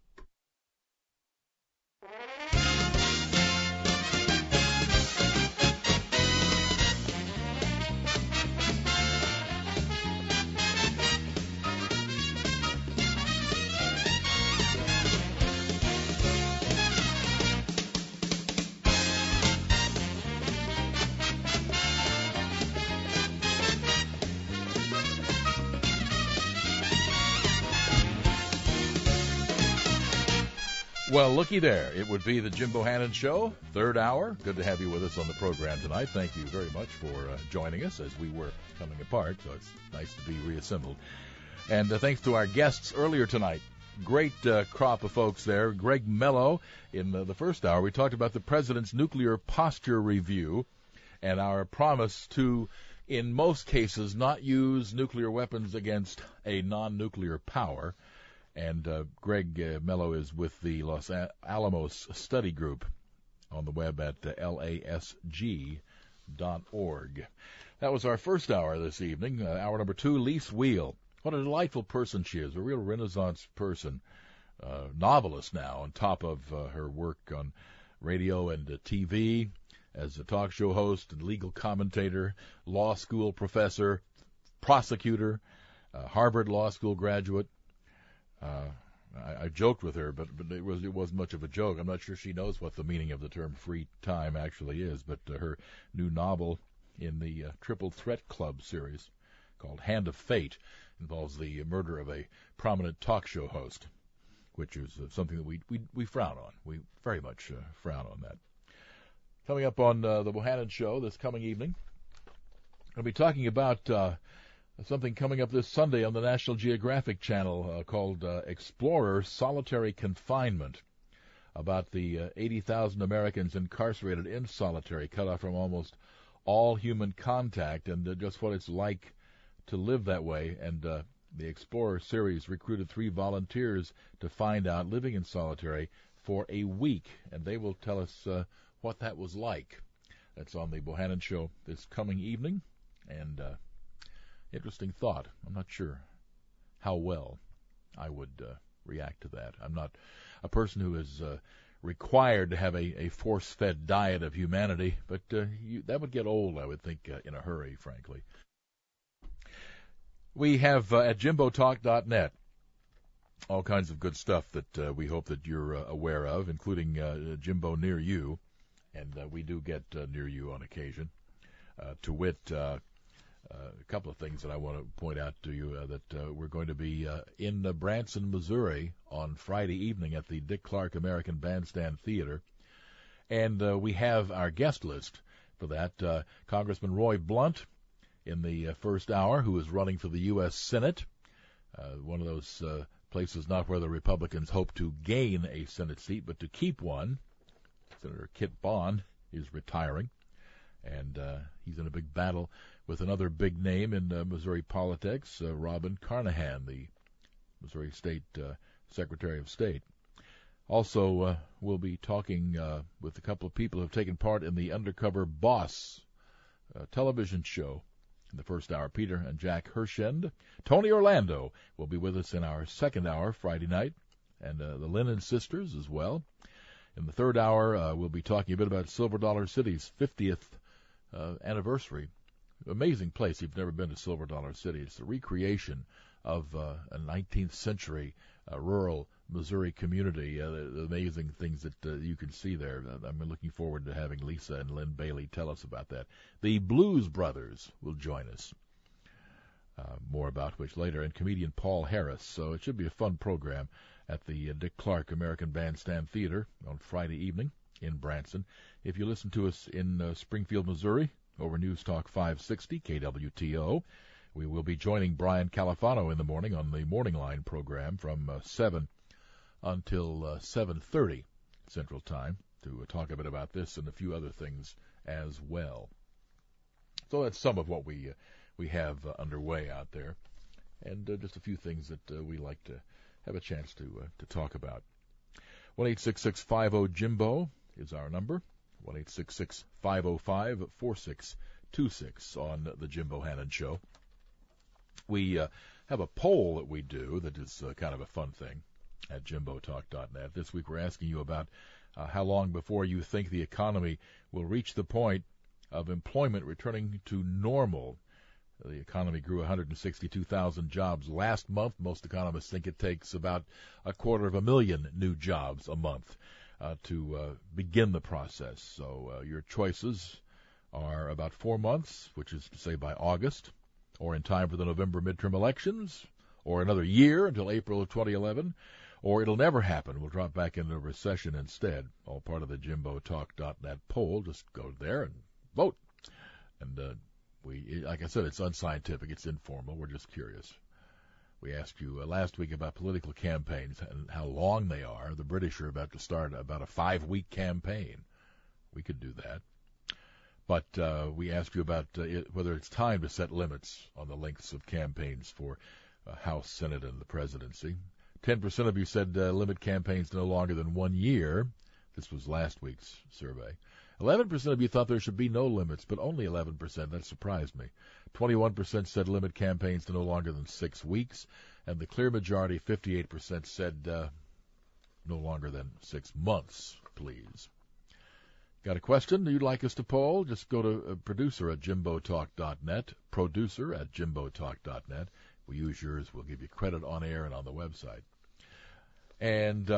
Well, looky there. It would be the Jim Bohannon Show, third hour. Good to have you with us on the program tonight. Thank you very much for joining us as we were coming apart, so it's nice to be reassembled. And thanks to our guests earlier tonight. Great crop of folks there. Greg Mello, in the first hour, we talked about the President's Nuclear Posture Review and our promise to, in most cases, not use nuclear weapons against a non-nuclear power. And Greg Mello is with the Los Alamos Study Group on the web at lasg.org. That was our first hour this evening. Hour number 2, Lise Wheel. What a delightful person she is, a real Renaissance person. Novelist now, on top of her work on radio and TV, as a talk show host and legal commentator, law school professor, prosecutor, Harvard Law School graduate. I joked with her, but it wasn't much of a joke. I'm not sure she knows what the meaning of the term free time actually is, but her new novel in the Triple Threat Club series called Hand of Fate involves the murder of a prominent talk show host, which is something that we frown on. We very much frown on that. Coming up on the Bohannon Show this coming evening, I'll be talking about something coming up this Sunday on the National Geographic Channel called Explorer Solitary Confinement, about the 80,000 Americans incarcerated in solitary, cut off from almost all human contact, and just what it's like to live that way. And the Explorer series recruited 3 volunteers to find out, living in solitary, for a week, and they will tell us what that was like. That's on the Bohannon Show this coming evening, and interesting thought. I'm not sure how well I would react to that. I'm not a person who is required to have a force-fed diet of humanity, but that would get old, I would think, in a hurry, frankly. We have at JimboTalk.net all kinds of good stuff that we hope that you're aware of, including Jimbo Near You, and we do get near you on occasion. To wit, a couple of things that I want to point out to you, that we're going to be in Branson, Missouri on Friday evening at the Dick Clark American Bandstand Theater, and we have our guest list for that. Congressman Roy Blunt in the first hour, who is running for the U.S. Senate, one of those places not where the Republicans hope to gain a Senate seat, but to keep one. Senator Kit Bond is retiring, and he's in a big battle with another big name in Missouri politics, Robin Carnahan, the Missouri State Secretary of State. Also, we'll be talking with a couple of people who have taken part in the Undercover Boss television show in the first hour, Peter and Jack Hershend. Tony Orlando will be with us in our second hour, Friday night, and the Lennon Sisters as well. In the third hour, we'll be talking a bit about Silver Dollar City's 50th anniversary. Amazing place. If you've never been to Silver Dollar City, it's the recreation of a 19th century rural Missouri community. The amazing things that you can see there. I'm looking forward to having Lisa and Lynn Bailey tell us about that. The Blues Brothers will join us. More about which later, and comedian Paul Harris. So it should be a fun program at the Dick Clark American Bandstand Theater on Friday evening in Branson. If you listen to us in Springfield, Missouri, over News Talk 560, KWTO, we will be joining Brian Califano in the morning on the Morning Line program from 7 until 7:30 Central Time to talk a bit about this and a few other things as well. So that's some of what we have underway out there, and just a few things that we like to have a chance to talk about. 1-866-50-JIMBO is our number. 1-866-505-4626 on the Jim Bohannon Show. We have a poll that we do that is kind of a fun thing at JimboTalk.net. This week we're asking you about how long before you think the economy will reach the point of employment returning to normal. The economy grew 162,000 jobs last month. Most economists think it takes about 250,000 new jobs a month to begin the process. So your choices are about 4 months, which is to say by August, or in time for the November midterm elections, or another year until April of 2011, or it'll never happen. We'll drop back into a recession instead. All part of the JimboTalk.net poll. Just go there and vote. And like I said, it's unscientific, it's informal, we're just curious. We asked you last week about political campaigns and how long they are. The British are about to start about a 5-week campaign. We could do that. But we asked you about whether it's time to set limits on the lengths of campaigns for House, Senate, and the presidency. 10% of you said limit campaigns to no longer than 1 year. This was last week's survey. 11% of you thought there should be no limits, but only 11%. That surprised me. 21% said limit campaigns to no longer than 6 weeks, and the clear majority, 58%, said no longer than 6 months, please. Got a question you'd like us to poll? Just go to producer at JimboTalk.net, producer at JimboTalk.net. We use yours. We'll give you credit on air and on the website. And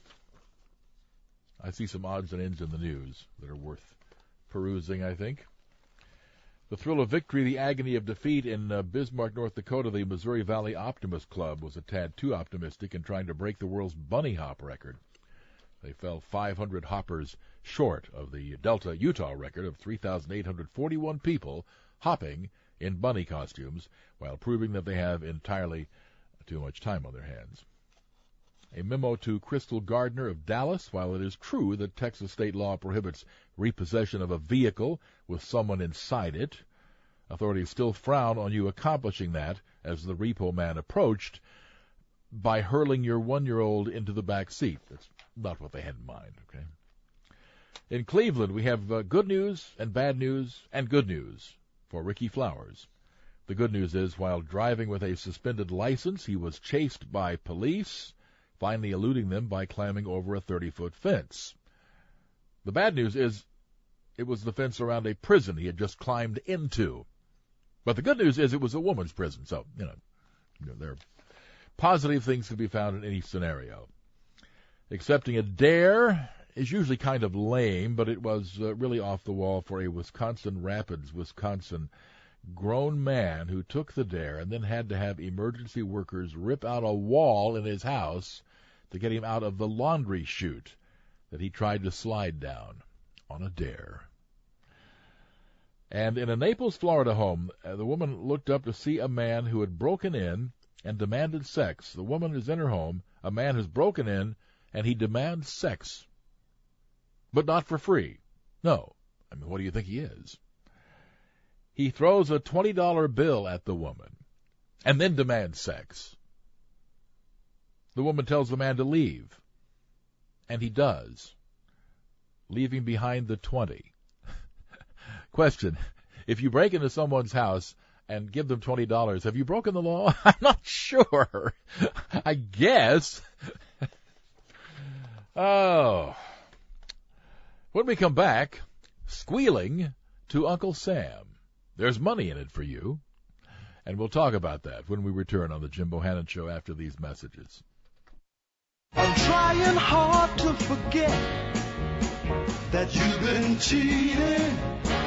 I see some odds and ends in the news that are worth perusing, I think. The thrill of victory, the agony of defeat. In Bismarck, North Dakota, the Missouri Valley Optimist Club was a tad too optimistic in trying to break the world's bunny hop record. They fell 500 hoppers short of the Delta, Utah record of 3,841 people hopping in bunny costumes, while proving that they have entirely too much time on their hands. A memo to Crystal Gardner of Dallas. While it is true that Texas state law prohibits repossession of a vehicle with someone inside it, authorities still frown on you accomplishing that, as the repo man approached, by hurling your 1-year-old into the back seat. That's not what they had in mind, okay? In Cleveland, we have good news and bad news and good news for Ricky Flowers. The good news is, while driving with a suspended license, he was chased by police, finally eluding them by climbing over a 30-foot fence. The bad news is it was the fence around a prison he had just climbed into. But the good news is it was a woman's prison, so, there are positive things to be found in any scenario. Accepting a dare is usually kind of lame, but it was really off the wall for a Wisconsin Rapids, Wisconsin grown man who took the dare and then had to have emergency workers rip out a wall in his house to get him out of the laundry chute that he tried to slide down on a dare. And in a Naples, Florida home, the woman looked up to see a man who had broken in and demanded sex. The woman is in her home, a man has broken in, and he demands sex. But not for free. No. I mean, what do you think he is? He throws a $20 bill at the woman and then demands sex. The woman tells the man to leave, and he does, leaving behind the 20. Question, if you break into someone's house and give them $20, have you broken the law? I'm not sure. I guess. Oh. When we come back, squealing to Uncle Sam. There's money in it for you. And we'll talk about that when we return on the Jim Bohannon Show after these messages. I'm trying hard to forget that you've been cheating.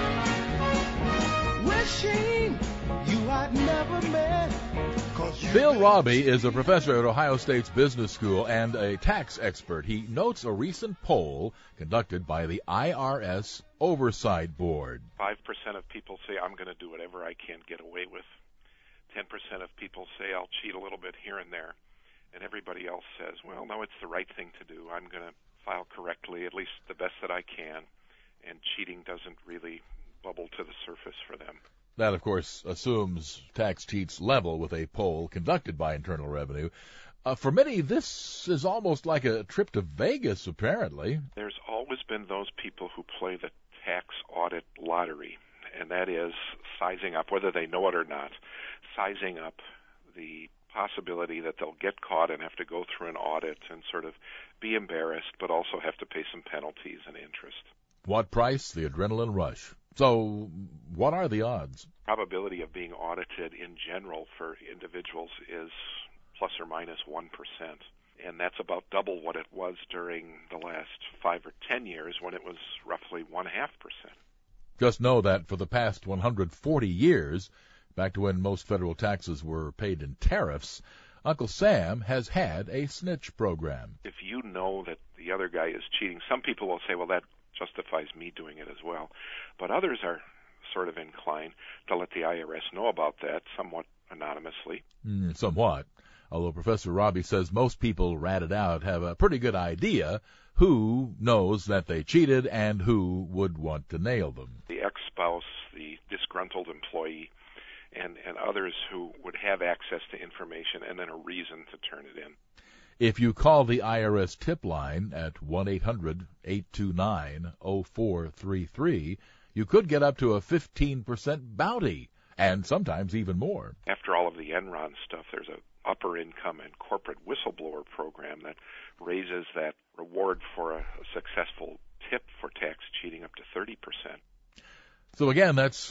Wishing you I'd never met. Bill Robbie is a professor at Ohio State's Business School and a tax expert. He notes a recent poll conducted by the IRS Oversight Board. 5% of people say, I'm going to do whatever I can get away with. 10% of people say, I'll cheat a little bit here and there. And everybody else says, well, no, it's the right thing to do. I'm going to file correctly, at least the best that I can. And cheating doesn't really bubble to the surface for them. That, of course, assumes tax cheats level with a poll conducted by Internal Revenue. For many, this is almost like a trip to Vegas, apparently. There's always been those people who play the tax audit lottery, and that is sizing up, whether they know it or not, sizing up the possibility that they'll get caught and have to go through an audit and sort of be embarrassed, but also have to pay some penalties and interest. What price? The adrenaline rush. So what are the odds? Probability of being audited in general for individuals is plus or minus 1%. And that's about double what it was during the last 5 or 10 years when it was roughly 0.5%. Just know that for the past 140 years, back to when most federal taxes were paid in tariffs, Uncle Sam has had a snitch program. If you know that the other guy is cheating, some people will say, well, that justifies me doing it as well. But others are sort of inclined to let the IRS know about that somewhat anonymously. Somewhat. Although Professor Robbie says most people ratted out have a pretty good idea who knows that they cheated and who would want to nail them. The ex-spouse, the disgruntled employee, and others who would have access to information and then a reason to turn it in. If you call the IRS tip line at 1-800-829-0433, you could get up to a 15% bounty, and sometimes even more. After all of the Enron stuff, there's an upper income and corporate whistleblower program that raises that reward for a successful tip for tax cheating up to 30%. So again, that's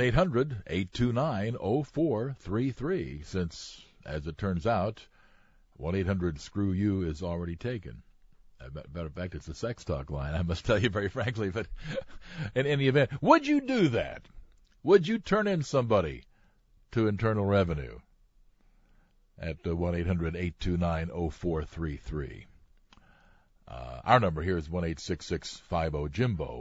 1-800-829-0433, since, as it turns out, 1-800-SCREW-YOU is already taken. Matter of fact, it's a sex talk line, I must tell you very frankly. But in any event, would you do that? Would you turn in somebody to Internal Revenue at 1-800-829-0433? Our number here is 1-866-50-JIMBO,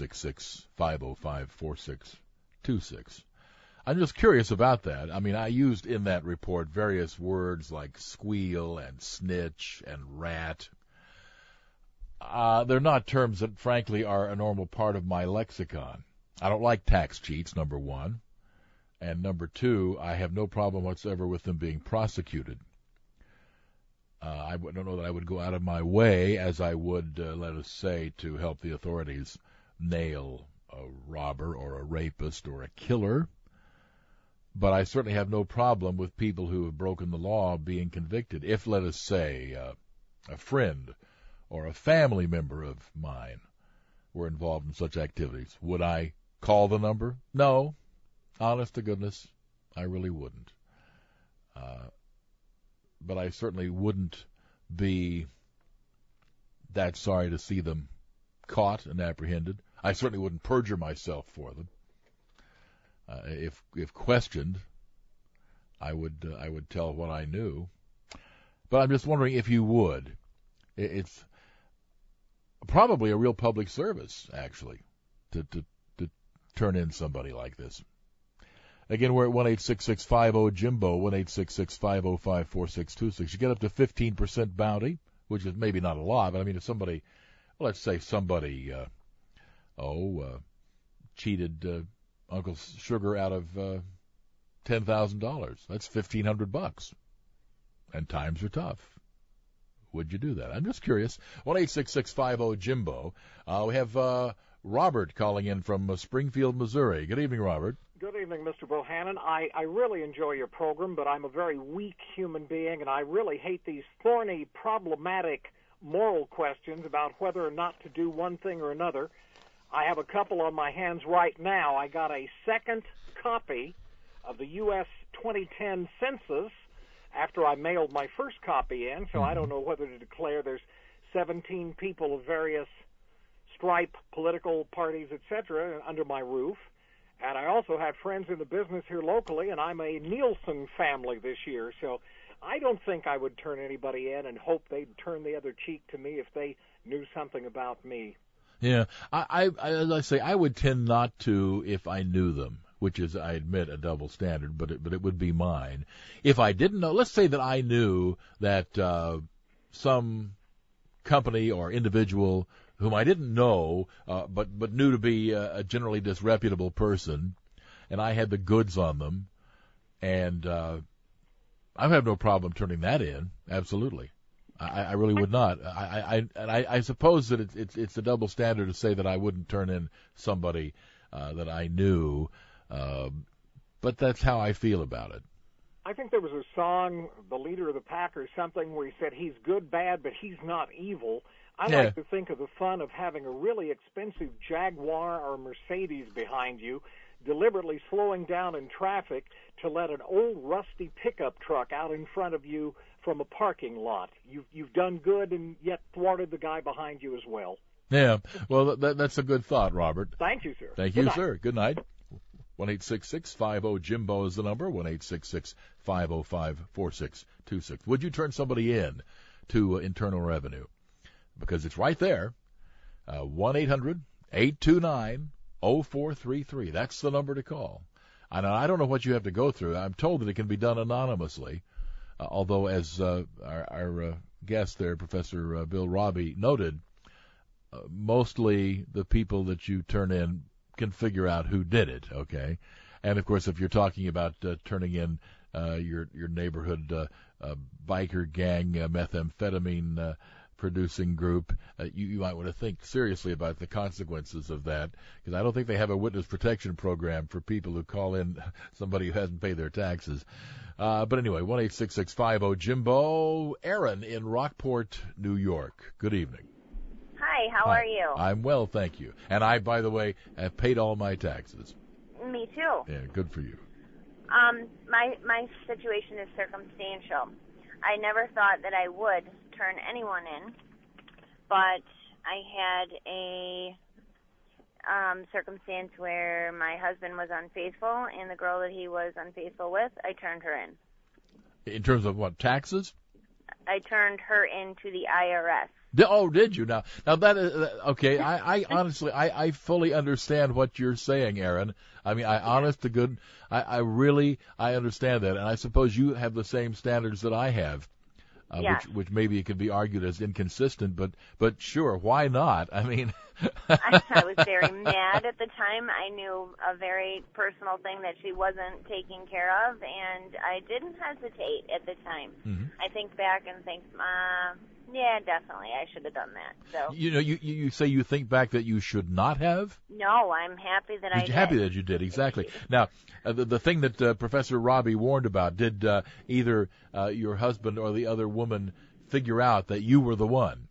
1-866-505-4626. I'm just curious about that. I mean, I used in that report various words like squeal and snitch and rat. They're not terms that, frankly, are a normal part of my lexicon. I don't like tax cheats, number one. And number two, I have no problem whatsoever with them being prosecuted. I don't know that I would go out of my way as I would, let us say, to help the authorities nail a robber or a rapist or a killer. But I certainly have no problem with people who have broken the law being convicted. If, let us say, a friend or a family member of mine were involved in such activities, would I call the number? No. Honest to goodness, I really wouldn't. But I certainly wouldn't be that sorry to see them caught and apprehended. I certainly wouldn't perjure myself for them. If questioned, I would tell what I knew. But I'm just wondering if you would. It's probably a real public service, actually, to turn in somebody like this. Again, we're at 1-866-50-JIMBO, 1-866-505-4626. You get up to 15% bounty, which is maybe not a lot, but I mean, if somebody, well, let's say somebody, cheated Uncle Sugar out of $10,000. That's $1,500, and times are tough. Would you do that? I'm just curious. 1-866-50-JIMBO. We have Robert calling in from Springfield, Missouri. Good evening, Robert. Good evening, Mr. Bohannon. I really enjoy your program, but I'm a very weak human being, and I really hate these thorny, problematic moral questions about whether or not to do one thing or another. I have a couple on my hands right now. I got a second copy of the U.S. 2010 census after I mailed my first copy in, so I don't know whether to declare there's 17 people of various stripe, political parties, etc., under my roof. And I also have friends in the business here locally, and I'm a Nielsen family this year, so I don't think I would turn anybody in and hope they'd turn the other cheek to me if they knew something about me. Yeah, as I say, I would tend not to if I knew them, which is, I admit, a double standard, but it would be mine. If I didn't know, let's say that I knew that some company or individual whom I didn't know, but knew to be a generally disreputable person, and I had the goods on them, and I have no problem turning that in. Absolutely, I really would not. I suppose that it's a double standard to say that I wouldn't turn in somebody that I knew, but that's how I feel about it. I think there was a song, The Leader of the Pack or something, where he said he's good, bad, but he's not evil. I like to think of the fun of having a really expensive Jaguar or Mercedes behind you, deliberately slowing down in traffic to let an old rusty pickup truck out in front of you from a parking lot. You've done good and yet thwarted the guy behind you as well. Yeah, well, that's a good thought, Robert. Thank you, sir. Thank you, sir. Good night. 1-866-50-JIMBO is the number, 1-866-505-4626. Would you turn somebody in to Internal Revenue? Because it's right there, 1-800-829-0433. That's the number to call. And I don't know what you have to go through. I'm told that it can be done anonymously, although as our guest there, Professor Bill Robbie, noted, mostly the people that you turn in can figure out who did it, okay? And, of course, if you're talking about turning in your neighborhood biker gang methamphetamine producing group, you might want to think seriously about the consequences of that, because I don't think they have a witness protection program for people who call in somebody who hasn't paid their taxes. But anyway, 1-866-50-JIMBO. Aaron in Rockport, New York. Good evening. Hi, how are you? I'm well, thank you. And I, by the way, have paid all my taxes. Me too. Yeah, good for you. My situation is circumstantial. I never thought that I would turn anyone in, but I had a circumstance where my husband was unfaithful, and the girl that he was unfaithful with, I turned her in. In terms of what, taxes? I turned her into the IRS. Oh, did you? Now that is, okay, I honestly, I fully understand what you're saying, Aaron. I mean, I really understand that, and I suppose you have the same standards that I have. Yes. which maybe it could be argued as inconsistent, but sure, why not? I mean, I was very mad at the time. I knew a very personal thing that she wasn't taking care of, and I didn't hesitate at the time. Mm-hmm. I think back and think, yeah, definitely, I should have done that. So you say you think back that you should not have? No, I'm happy that I did. Happy that you did, exactly. Now, the thing that Professor Robbie warned about, did either your husband or the other woman figure out that you were the one?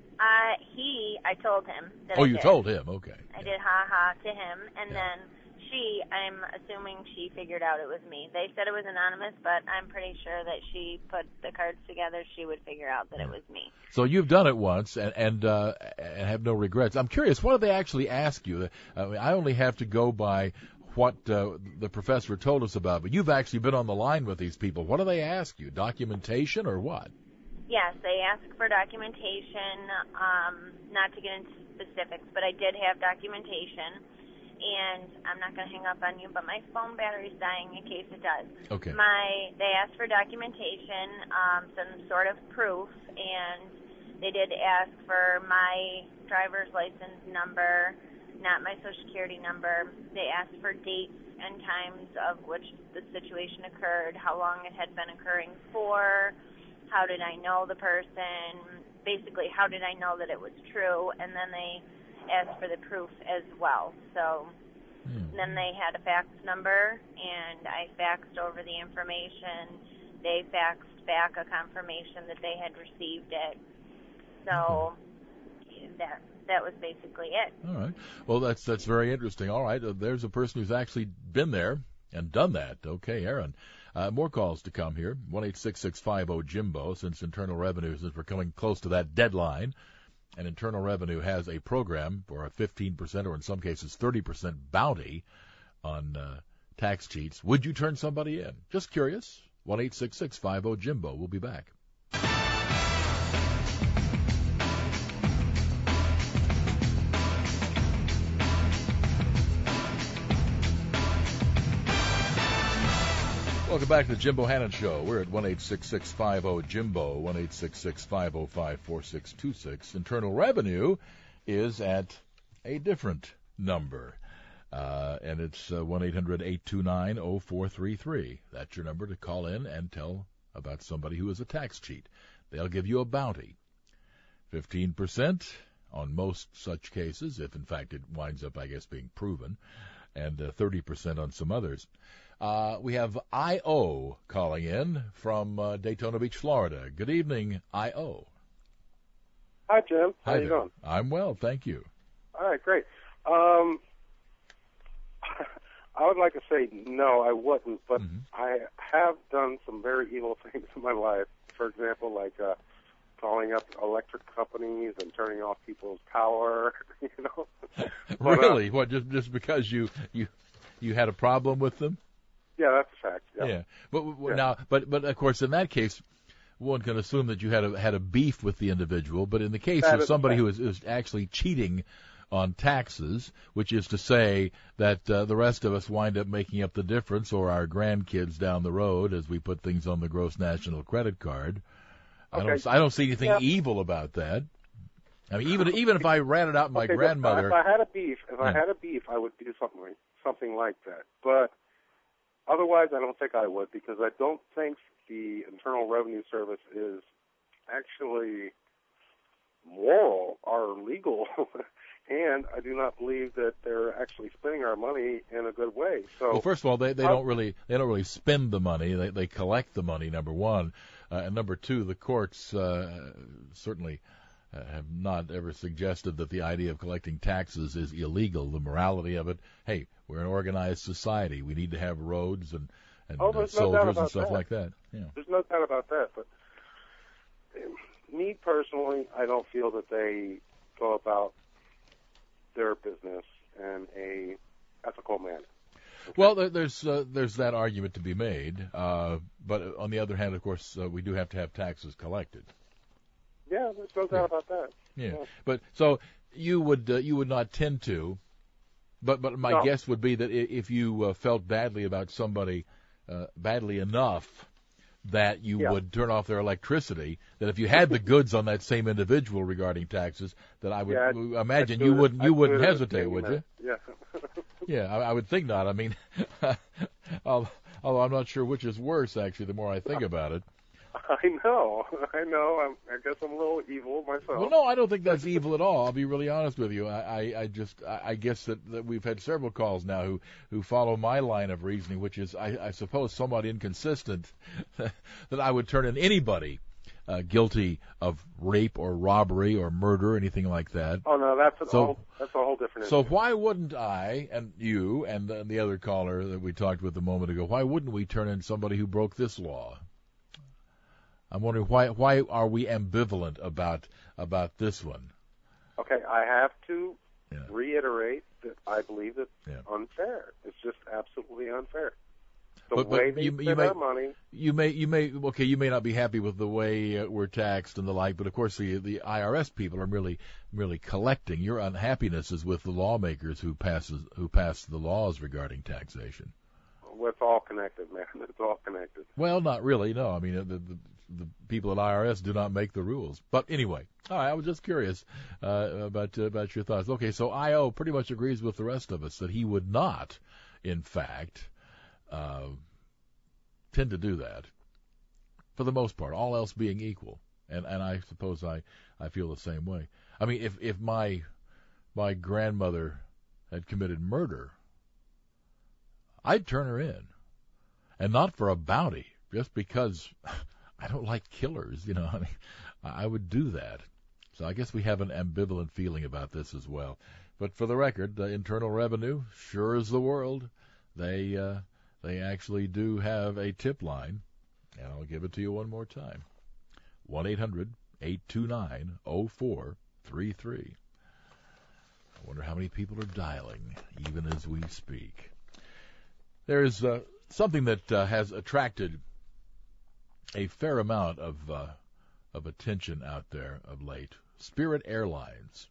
I told him that Oh, I you did. told him, okay. I did ha-ha to him, and then I'm assuming she figured out it was me. They said it was anonymous, but I'm pretty sure that she put the cards together. She would figure out that it was me. So you've done it once and have no regrets. I'm curious, what do they actually ask you? I mean, I only have to go by what the professor told us about, but you've actually been on the line with these people. What do they ask you? Documentation or what? Yes, they ask for documentation, not to get into specifics, but I did have documentation, and I'm not going to hang up on you, but my phone battery's dying in case it does. Okay. They asked for documentation, some sort of proof, and they did ask for my driver's license number, not my Social Security number. They asked for dates and times of which the situation occurred, how long it had been occurring for, how did I know the person, basically how did I know that it was true, and then they asked for the proof as well. So then they had a fax number, and I faxed over the information. They faxed back a confirmation that they had received it. So that was basically it. All right. Well, that's very interesting. All right. There's a person who's actually been there and done that. Okay, Aaron. More calls to come here. 1-866-50-JIMBO, since Internal Revenue, since we're coming close to that deadline, and Internal Revenue has a program for a 15% or in some cases 30% bounty on tax cheats. Would you turn somebody in? Just curious. 1-866-50-JIMBO. We'll be back. Welcome back to the Jim Bohannon Show. We're at 1-866-50-JIMBO, 1-866-505-4626. Internal Revenue is at a different number, and it's 1-800-829-0433. That's your number to call in and tell about somebody who is a tax cheat. They'll give you a bounty, 15% on most such cases, if in fact it winds up, I guess, being proven, and 30% on some others. We have I.O. calling in from Daytona Beach, Florida. Good evening, I.O. Hi, Jim. How you doing? I'm well, thank you. All right, great. I would like to say no, I wouldn't, but I have done some very evil things in my life. For example, like calling up electric companies and turning off people's power, you know. Really? What, just because you had a problem with them? Yeah, that's a fact. Yeah. But of course, in that case, one can assume that you had a beef with the individual. But in the case of somebody who is actually cheating on taxes, which is to say that the rest of us wind up making up the difference, or our grandkids down the road as we put things on the gross national credit card, okay. I don't see anything evil about that. I mean, even if I ratted out my grandmother, if I had a beef, I would do something like that. But otherwise, I don't think I would, because I don't think the Internal Revenue Service is actually moral or legal, and I do not believe that they're actually spending our money in a good way. So, well, first of all, they don't really spend the money; they collect the money. Number one, and number two, the courts certainly have not ever suggested that the idea of collecting taxes is illegal. The morality of it, hey, we're an organized society. We need to have roads and soldiers and stuff like that. Yeah. There's no doubt about that. But me personally, I don't feel that they go about their business in a ethical manner. Okay. Well, there's that argument to be made. But on the other hand, of course, we do have to have taxes collected. Yeah, there's no doubt about that. Yeah. But so you would not tend to, but my guess would be that if you felt badly about somebody, badly enough that you would turn off their electricity, that if you had the goods on that same individual regarding taxes, that I would imagine you wouldn't hesitate, would you? Yeah. Yeah, I would think not. I mean, although I'm not sure which is worse, actually, the more I think about it. I know. I guess I'm a little evil myself. Well, no, I don't think that's evil at all. I'll be really honest with you. I guess that we've had several calls now who follow my line of reasoning, which is, I suppose, somewhat inconsistent, that I would turn in anybody guilty of rape or robbery or murder, anything like that. Oh no, that's a whole different issue. So why wouldn't I and you and the other caller that we talked with a moment ago? Why wouldn't we turn in somebody who broke this law? I'm wondering why are we ambivalent about this one? Okay, I have to reiterate that I believe it's unfair. It's just absolutely unfair. The way they spend our money. You may not be happy with the way we're taxed and the like, but of course the IRS people are merely collecting. Your unhappiness is with the lawmakers who pass the laws regarding taxation. Well, it's all connected, man. It's all connected. Well, not really. No, I mean the people at IRS do not make the rules. But anyway, all right. I was just curious about your thoughts. Okay, so I.O. pretty much agrees with the rest of us that he would not, in fact, tend to do that for the most part, all else being equal. And I suppose I feel the same way. I mean, if my grandmother had committed murder, I'd turn her in, and not for a bounty, just because I don't like killers, I mean, I would do that. So I guess we have an ambivalent feeling about this as well. But for the record, the Internal Revenue, sure as the world, they actually do have a tip line, and I'll give it to you one more time. 1-800-829-0433. I wonder how many people are dialing, even as we speak. There's something that has attracted a fair amount of attention out there of late. Spirit Airlines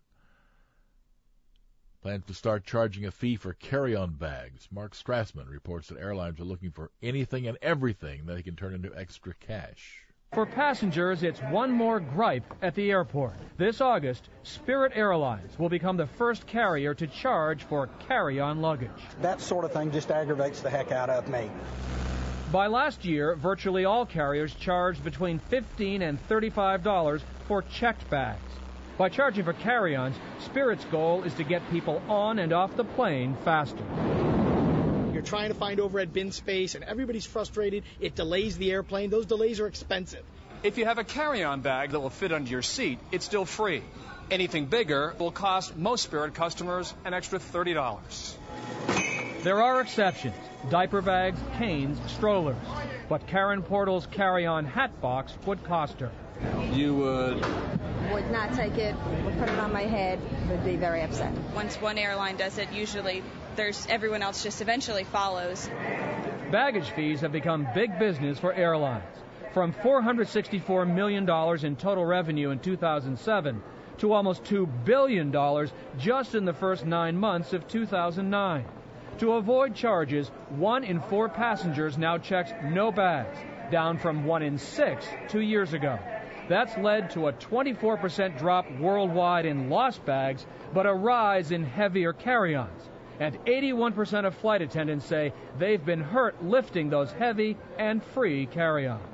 plans to start charging a fee for carry-on bags. Mark Strassman reports that airlines are looking for anything and everything that they can turn into extra cash. For passengers, it's one more gripe at the airport. This August, Spirit Airlines will become the first carrier to charge for carry-on luggage. That sort of thing just aggravates the heck out of me. By last year, virtually all carriers charged between $15 and $35 for checked bags. By charging for carry-ons, Spirit's goal is to get people on and off the plane faster. You're trying to find overhead bin space, and everybody's frustrated. It delays the airplane. Those delays are expensive. If you have a carry-on bag that will fit under your seat, it's still free. Anything bigger will cost most Spirit customers an extra $30. There are exceptions. Diaper bags, canes, strollers. But Karen Portal's carry-on hat box would cost her. You would not take it, would put it on my head, would be very upset. Once one airline does it, usually everyone else just eventually follows. Baggage fees have become big business for airlines. From $464 million in total revenue in 2007 to almost $2 billion just in the first 9 months of 2009. To avoid charges, 1 in 4 passengers now checks no bags, down from 1 in 6 2 years ago. That's led to a 24% drop worldwide in lost bags, but a rise in heavier carry-ons. And 81% of flight attendants say they've been hurt lifting those heavy and free carry-ons.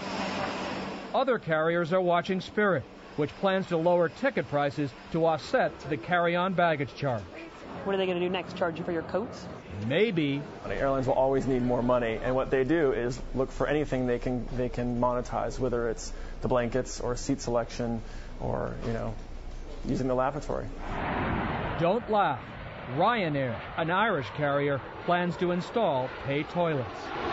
Other carriers are watching Spirit, which plans to lower ticket prices to offset the carry-on baggage charge. What are they going to do next? Charge you for your coats? Maybe. Airlines will always need more money, and what they do is look for anything they can monetize, whether it's the blankets or seat selection or, using the lavatory. Don't laugh. Ryanair, an Irish carrier, plans to install pay toilets.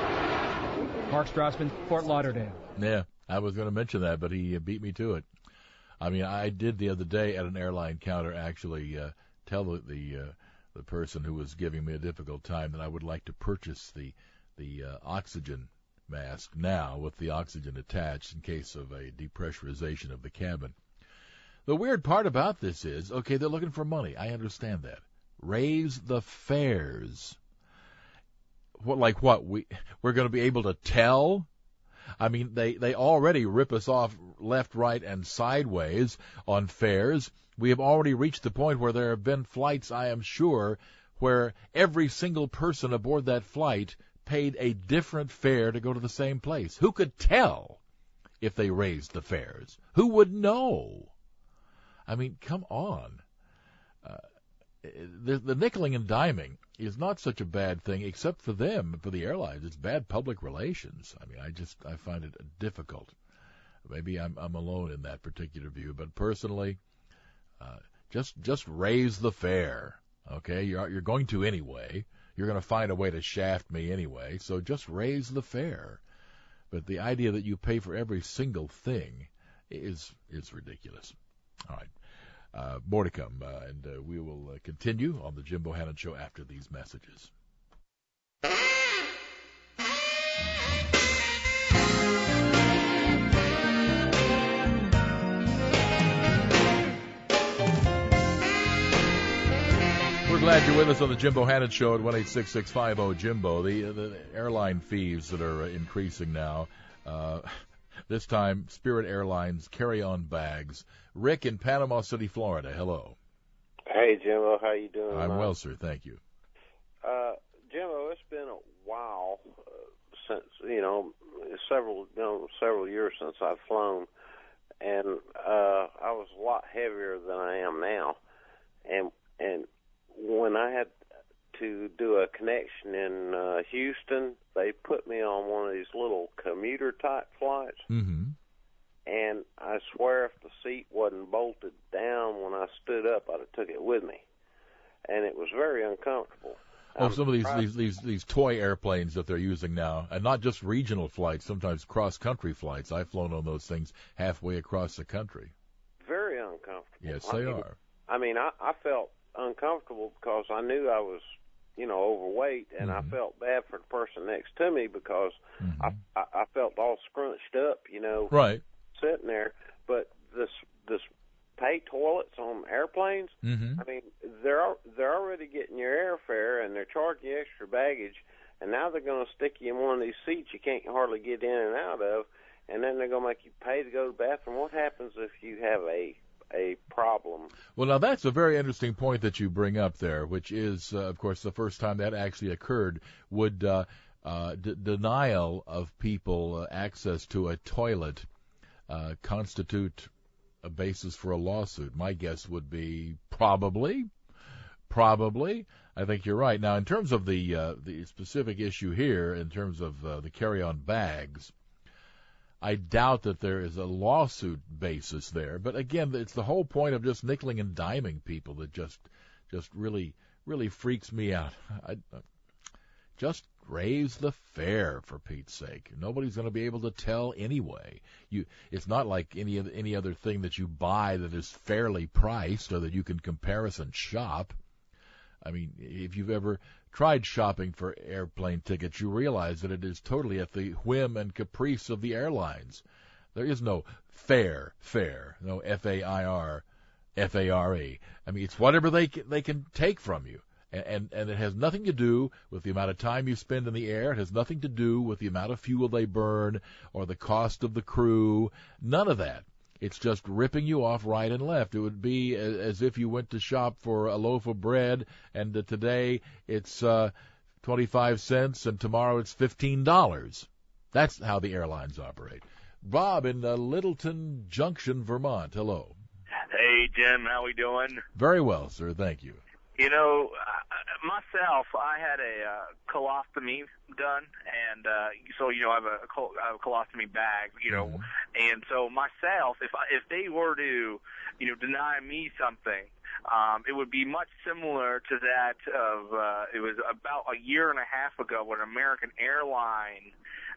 Mark Strassman, Fort Lauderdale. Yeah, I was going to mention that, but he beat me to it. I mean, I did the other day at an airline counter actually tell the person who was giving me a difficult time that I would like to purchase the oxygen mask now with the oxygen attached in case of a depressurization of the cabin. The weird part about this is, okay, they're looking for money. I understand that. Raise the fares. We're going to be able to tell? I mean, they already rip us off left, right, and sideways on fares. We have already reached the point where there have been flights, I am sure, where every single person aboard that flight paid a different fare to go to the same place. Who could tell if they raised the fares? Who would know? I mean, come on. The nickeling and diming is not such a bad thing, except for them, for the airlines. It's bad public relations. I mean, I find it difficult. Maybe I'm alone in that particular view, but personally, just raise the fare. Okay, you're going to anyway. You're going to find a way to shaft me anyway, so just raise the fare. But the idea that you pay for every single thing is ridiculous. All right. More to come, and we will continue on the Jim Bohannon Show after these messages. We're glad you're with us on the Jim Bohannon Show at 1-866-550-JIMBO. The airline fees that are increasing now. This time, Spirit Airlines carry-on bags. Rick in Panama City, Florida. Hello. Hey, Jimbo. How you doing? I'm well, sir. Thank you. Jimbo, it's been a while since, several years since I've flown, and I was a lot heavier than I am now. And when I had to do a connection in Houston, they put me on one of these little commuter-type flights. Mm-hmm. And I swear if the seat wasn't bolted down when I stood up, I'd have took it with me. And it was very uncomfortable. Some of these toy airplanes that they're using now, and not just regional flights, sometimes cross-country flights. I've flown on those things halfway across the country. Very uncomfortable. Yes, they are. I mean, I felt uncomfortable because I knew I was, overweight, and I felt bad for the person next to me because I felt all scrunched up, right, sitting there. But this pay toilets on airplanes, I mean, they're already getting your airfare and they're charging you extra baggage, and now they're going to stick you in one of these seats you can't hardly get in and out of, and then they're going to make you pay to go to the bathroom. What happens if you have a problem? Well, now that's a very interesting point that you bring up there, which is, of course, the first time that actually occurred. Would denial of people access to a toilet constitute a basis for a lawsuit? My guess would be probably. I think you're right. Now, in terms of the specific issue here, in terms of the carry-on bags, I doubt that there is a lawsuit basis there. But again, it's the whole point of just nickeling and diming people that just really freaks me out. Just raise the fare, for Pete's sake. Nobody's going to be able to tell anyway. It's not like any other thing that you buy that is fairly priced or that you can comparison shop. I mean, if you've ever tried shopping for airplane tickets, you realize that it is totally at the whim and caprice of the airlines. There is no fair, no F-A-I-R, F-A-R-E. I mean, it's whatever they can take from you. And it has nothing to do with the amount of time you spend in the air. It has nothing to do with the amount of fuel they burn or the cost of the crew. None of that. It's just ripping you off right and left. It would be as if you went to shop for a loaf of bread, and today it's 25 cents, and tomorrow it's $15. That's how the airlines operate. Bob in Littleton Junction, Vermont. Hello. Hey, Jim. How we doing? Very well, sir. Thank you. Myself, I had a colostomy done, and so I have a colostomy bag, and so myself, if they were to deny me something, it would be much similar to that of it was about a year and a half ago when an American airline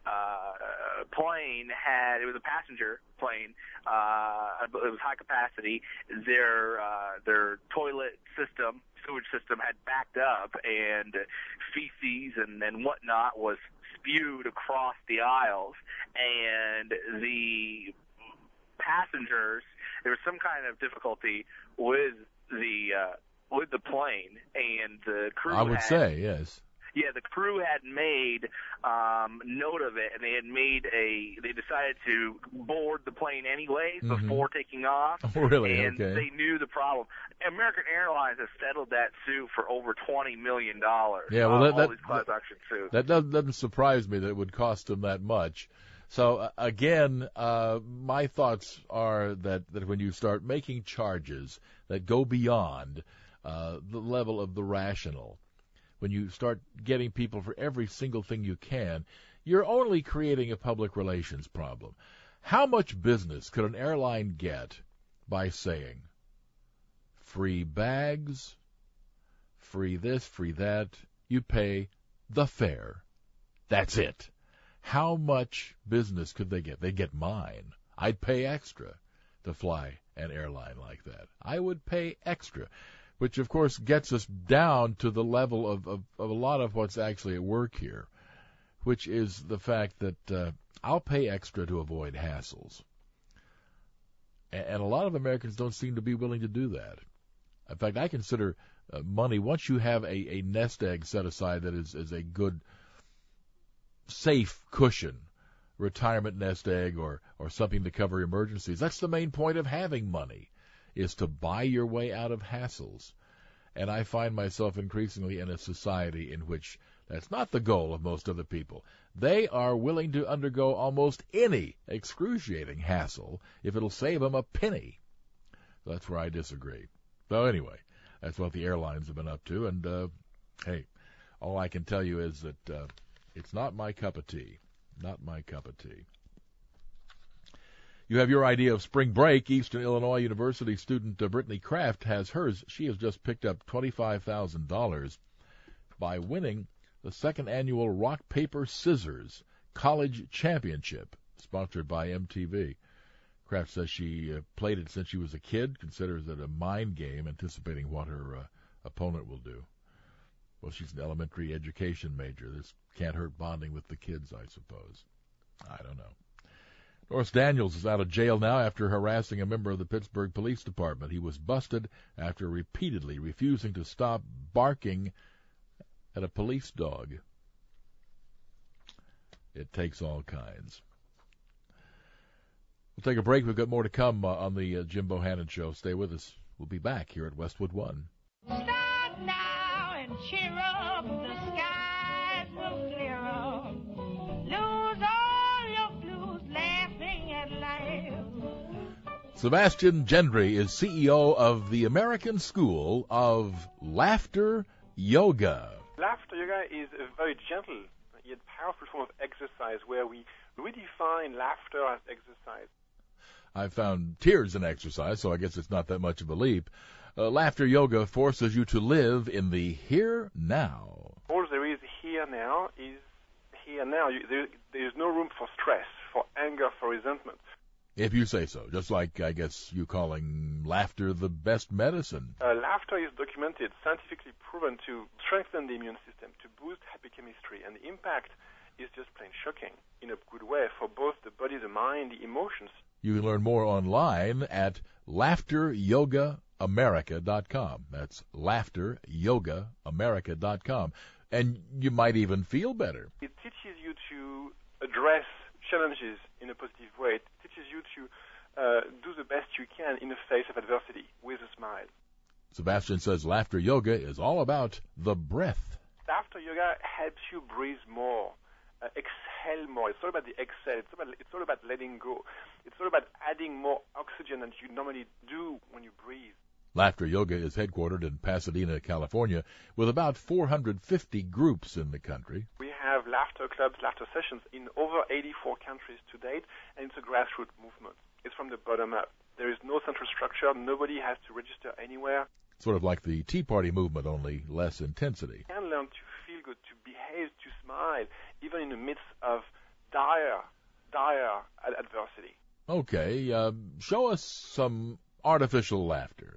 plane it was a passenger plane, it was high capacity, their toilet system, sewage system had backed up, and feces and whatnot was spewed across the aisles, and the passengers, there was some kind of difficulty with the plane, and the crew I would say, yes. Yeah, the crew had made note of it, and they decided to board the plane anyways before taking off. Oh, really? And Okay. they knew the problem. American Airlines has settled that suit for over $20 million. Yeah, well, all these class action suits. That doesn't surprise me that it would cost them that much. So, again, my thoughts are that when you start making charges that go beyond the level of the rational, when you start getting people for every single thing you can, you're only creating a public relations problem. How much business could an airline get by saying, free bags, free this, free that, you pay the fare. That's it. How much business could they get? They'd get mine. I'd pay extra to fly an airline like that. I would pay extra, which, of course, gets us down to the level of a lot of what's actually at work here, which is the fact that I'll pay extra to avoid hassles. And a lot of Americans don't seem to be willing to do that. In fact, I consider money, once you have a nest egg set aside that is a good, safe cushion, retirement nest egg or something to cover emergencies, that's the main point of having money, is to buy your way out of hassles. And I find myself increasingly in a society in which that's not the goal of most other people. They are willing to undergo almost any excruciating hassle if it'll save them a penny. That's where I disagree. So anyway, that's what the airlines have been up to. And, hey, all I can tell you is that it's not my cup of tea. Not my cup of tea. You have your idea of spring break. Eastern Illinois University student Brittany Kraft has hers. She has just picked up $25,000 by winning the second annual Rock, Paper, Scissors College Championship, sponsored by MTV. Kraft says she played it since she was a kid, considers it a mind game, anticipating what her opponent will do. Well, she's an elementary education major. This can't hurt bonding with the kids, I suppose. I don't know. Norris Daniels is out of jail now after harassing a member of the Pittsburgh Police Department. He was busted after repeatedly refusing to stop barking at a police dog. It takes all kinds. We'll take a break. We've got more to come on the Jim Bohannon Show. Stay with us. We'll be back here at Westwood One. Start now and cheer up. The skies will clear up. Lose all your blues laughing at life. Sebastian Gendry is CEO of the American School of Laughter Yoga. Laughter yoga is a very gentle yet powerful form of exercise where we redefine laughter as exercise. I found tears in exercise, so I guess it's not that much of a leap. Laughter yoga forces you to live in the here now. All there is here now is here now. There is no room for stress, for anger, for resentment. If you say so, just like, I guess, you calling laughter the best medicine. Laughter is documented, scientifically proven to strengthen the immune system, to boost happy chemistry, and the impact is just plain shocking in a good way for both the body, the mind, the emotions. You can learn more online at laughteryogaamerica.com. That's laughteryogaamerica.com. And you might even feel better. It teaches you to address challenges in a positive way. It teaches you to do the best you can in the face of adversity with a smile. Sebastian says laughter yoga is all about the breath. Laughter yoga helps you breathe more, exhale more. It's all about the exhale. It's all about letting go. It's all about adding more oxygen than you normally do when you breathe. Laughter Yoga is headquartered in Pasadena, California, with about 450 groups in the country. We have laughter clubs, laughter sessions in over 84 countries to date, and it's a grassroots movement. It's from the bottom up. There is no central structure. Nobody has to register anywhere. Sort of like the Tea Party movement, only less intensity. You can learn to feel good, to behave, to smile, even in the midst of dire adversity. Okay, show us some artificial laughter.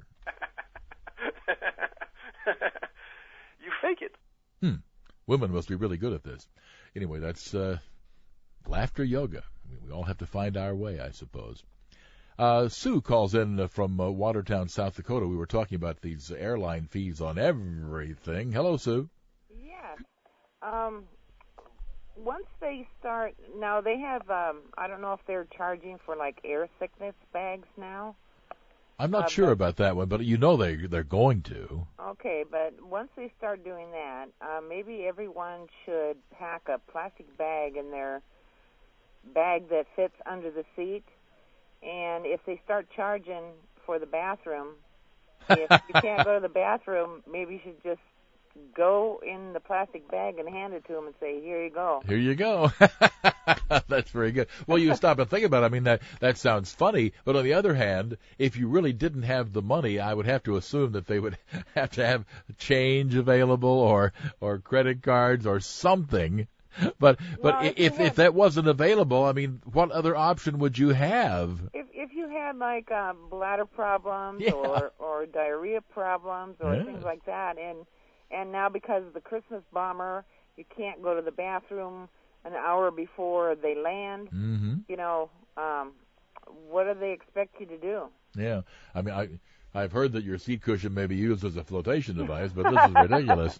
You fake it. Women must be really good at this. Anyway, that's laughter yoga. I mean, we all have to find our way, I suppose. Sue calls in from Watertown, South Dakota. We were talking about these airline fees on everything. Hello, Sue. Yes. once they start, now they have, I don't know if they're charging for like air sickness bags now. I'm not sure about that one, but you know they're going to. Okay, but once they start doing that, maybe everyone should pack a plastic bag in their bag that fits under the seat. And if they start charging for the bathroom, if you can't go to the bathroom, maybe you should just go in the plastic bag and hand it to them and say, here you go. Here you go. That's very good. Well, you stop and think about it. I mean, that sounds funny, but on the other hand, if you really didn't have the money, I would have to assume that they would have to have change available or credit cards or something. But if that wasn't available, I mean, what other option would you have? If you had like bladder problems or diarrhea problems or things like that, and now because of the Christmas bomber, you can't go to the bathroom an hour before they land. Mm-hmm. You know, what do they expect you to do? Yeah, I mean, I've heard that your seat cushion may be used as a flotation device, but this is ridiculous.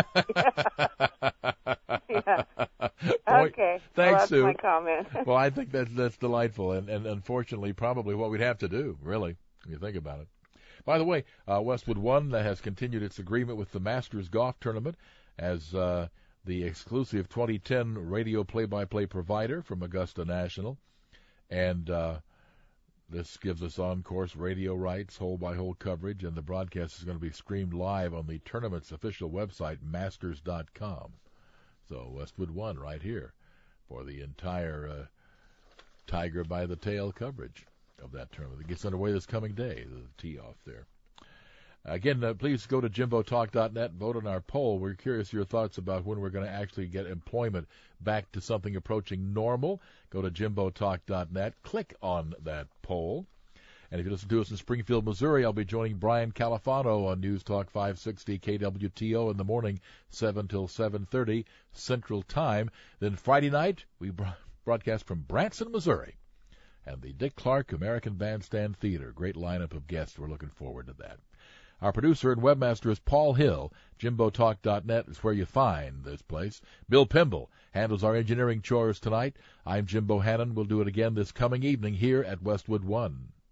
Yeah. Okay. Thanks, that's Sue. My comment. Well, I think that's delightful, and unfortunately, probably what we'd have to do, really, when you think about it. By the way, Westwood One has continued its agreement with the Masters Golf Tournament as the exclusive 2010 radio play-by-play provider from Augusta National, and this gives us on-course radio rights, hole-by-hole coverage, and the broadcast is going to be streamed live on the tournament's official website, masters.com. So Westwood One right here for the entire Tiger by the Tail coverage of that tournament. It gets underway this coming day, the tee-off there. Again, please go to JimboTalk.net, vote on our poll. We're curious your thoughts about when we're going to actually get employment back to something approaching normal. Go to JimboTalk.net, click on that poll. And if you listen to us in Springfield, Missouri, I'll be joining Brian Califano on News Talk 560 KWTO in the morning, 7 till 7:30 Central Time. Then Friday night, we broadcast from Branson, Missouri, and the Dick Clark American Bandstand Theater. Great lineup of guests. We're looking forward to that. Our producer and webmaster is Paul Hill. JimboTalk.net is where you find this place. Bill Pimble handles our engineering chores tonight. I'm Jim Bohannon. We'll do it again this coming evening here at Westwood One.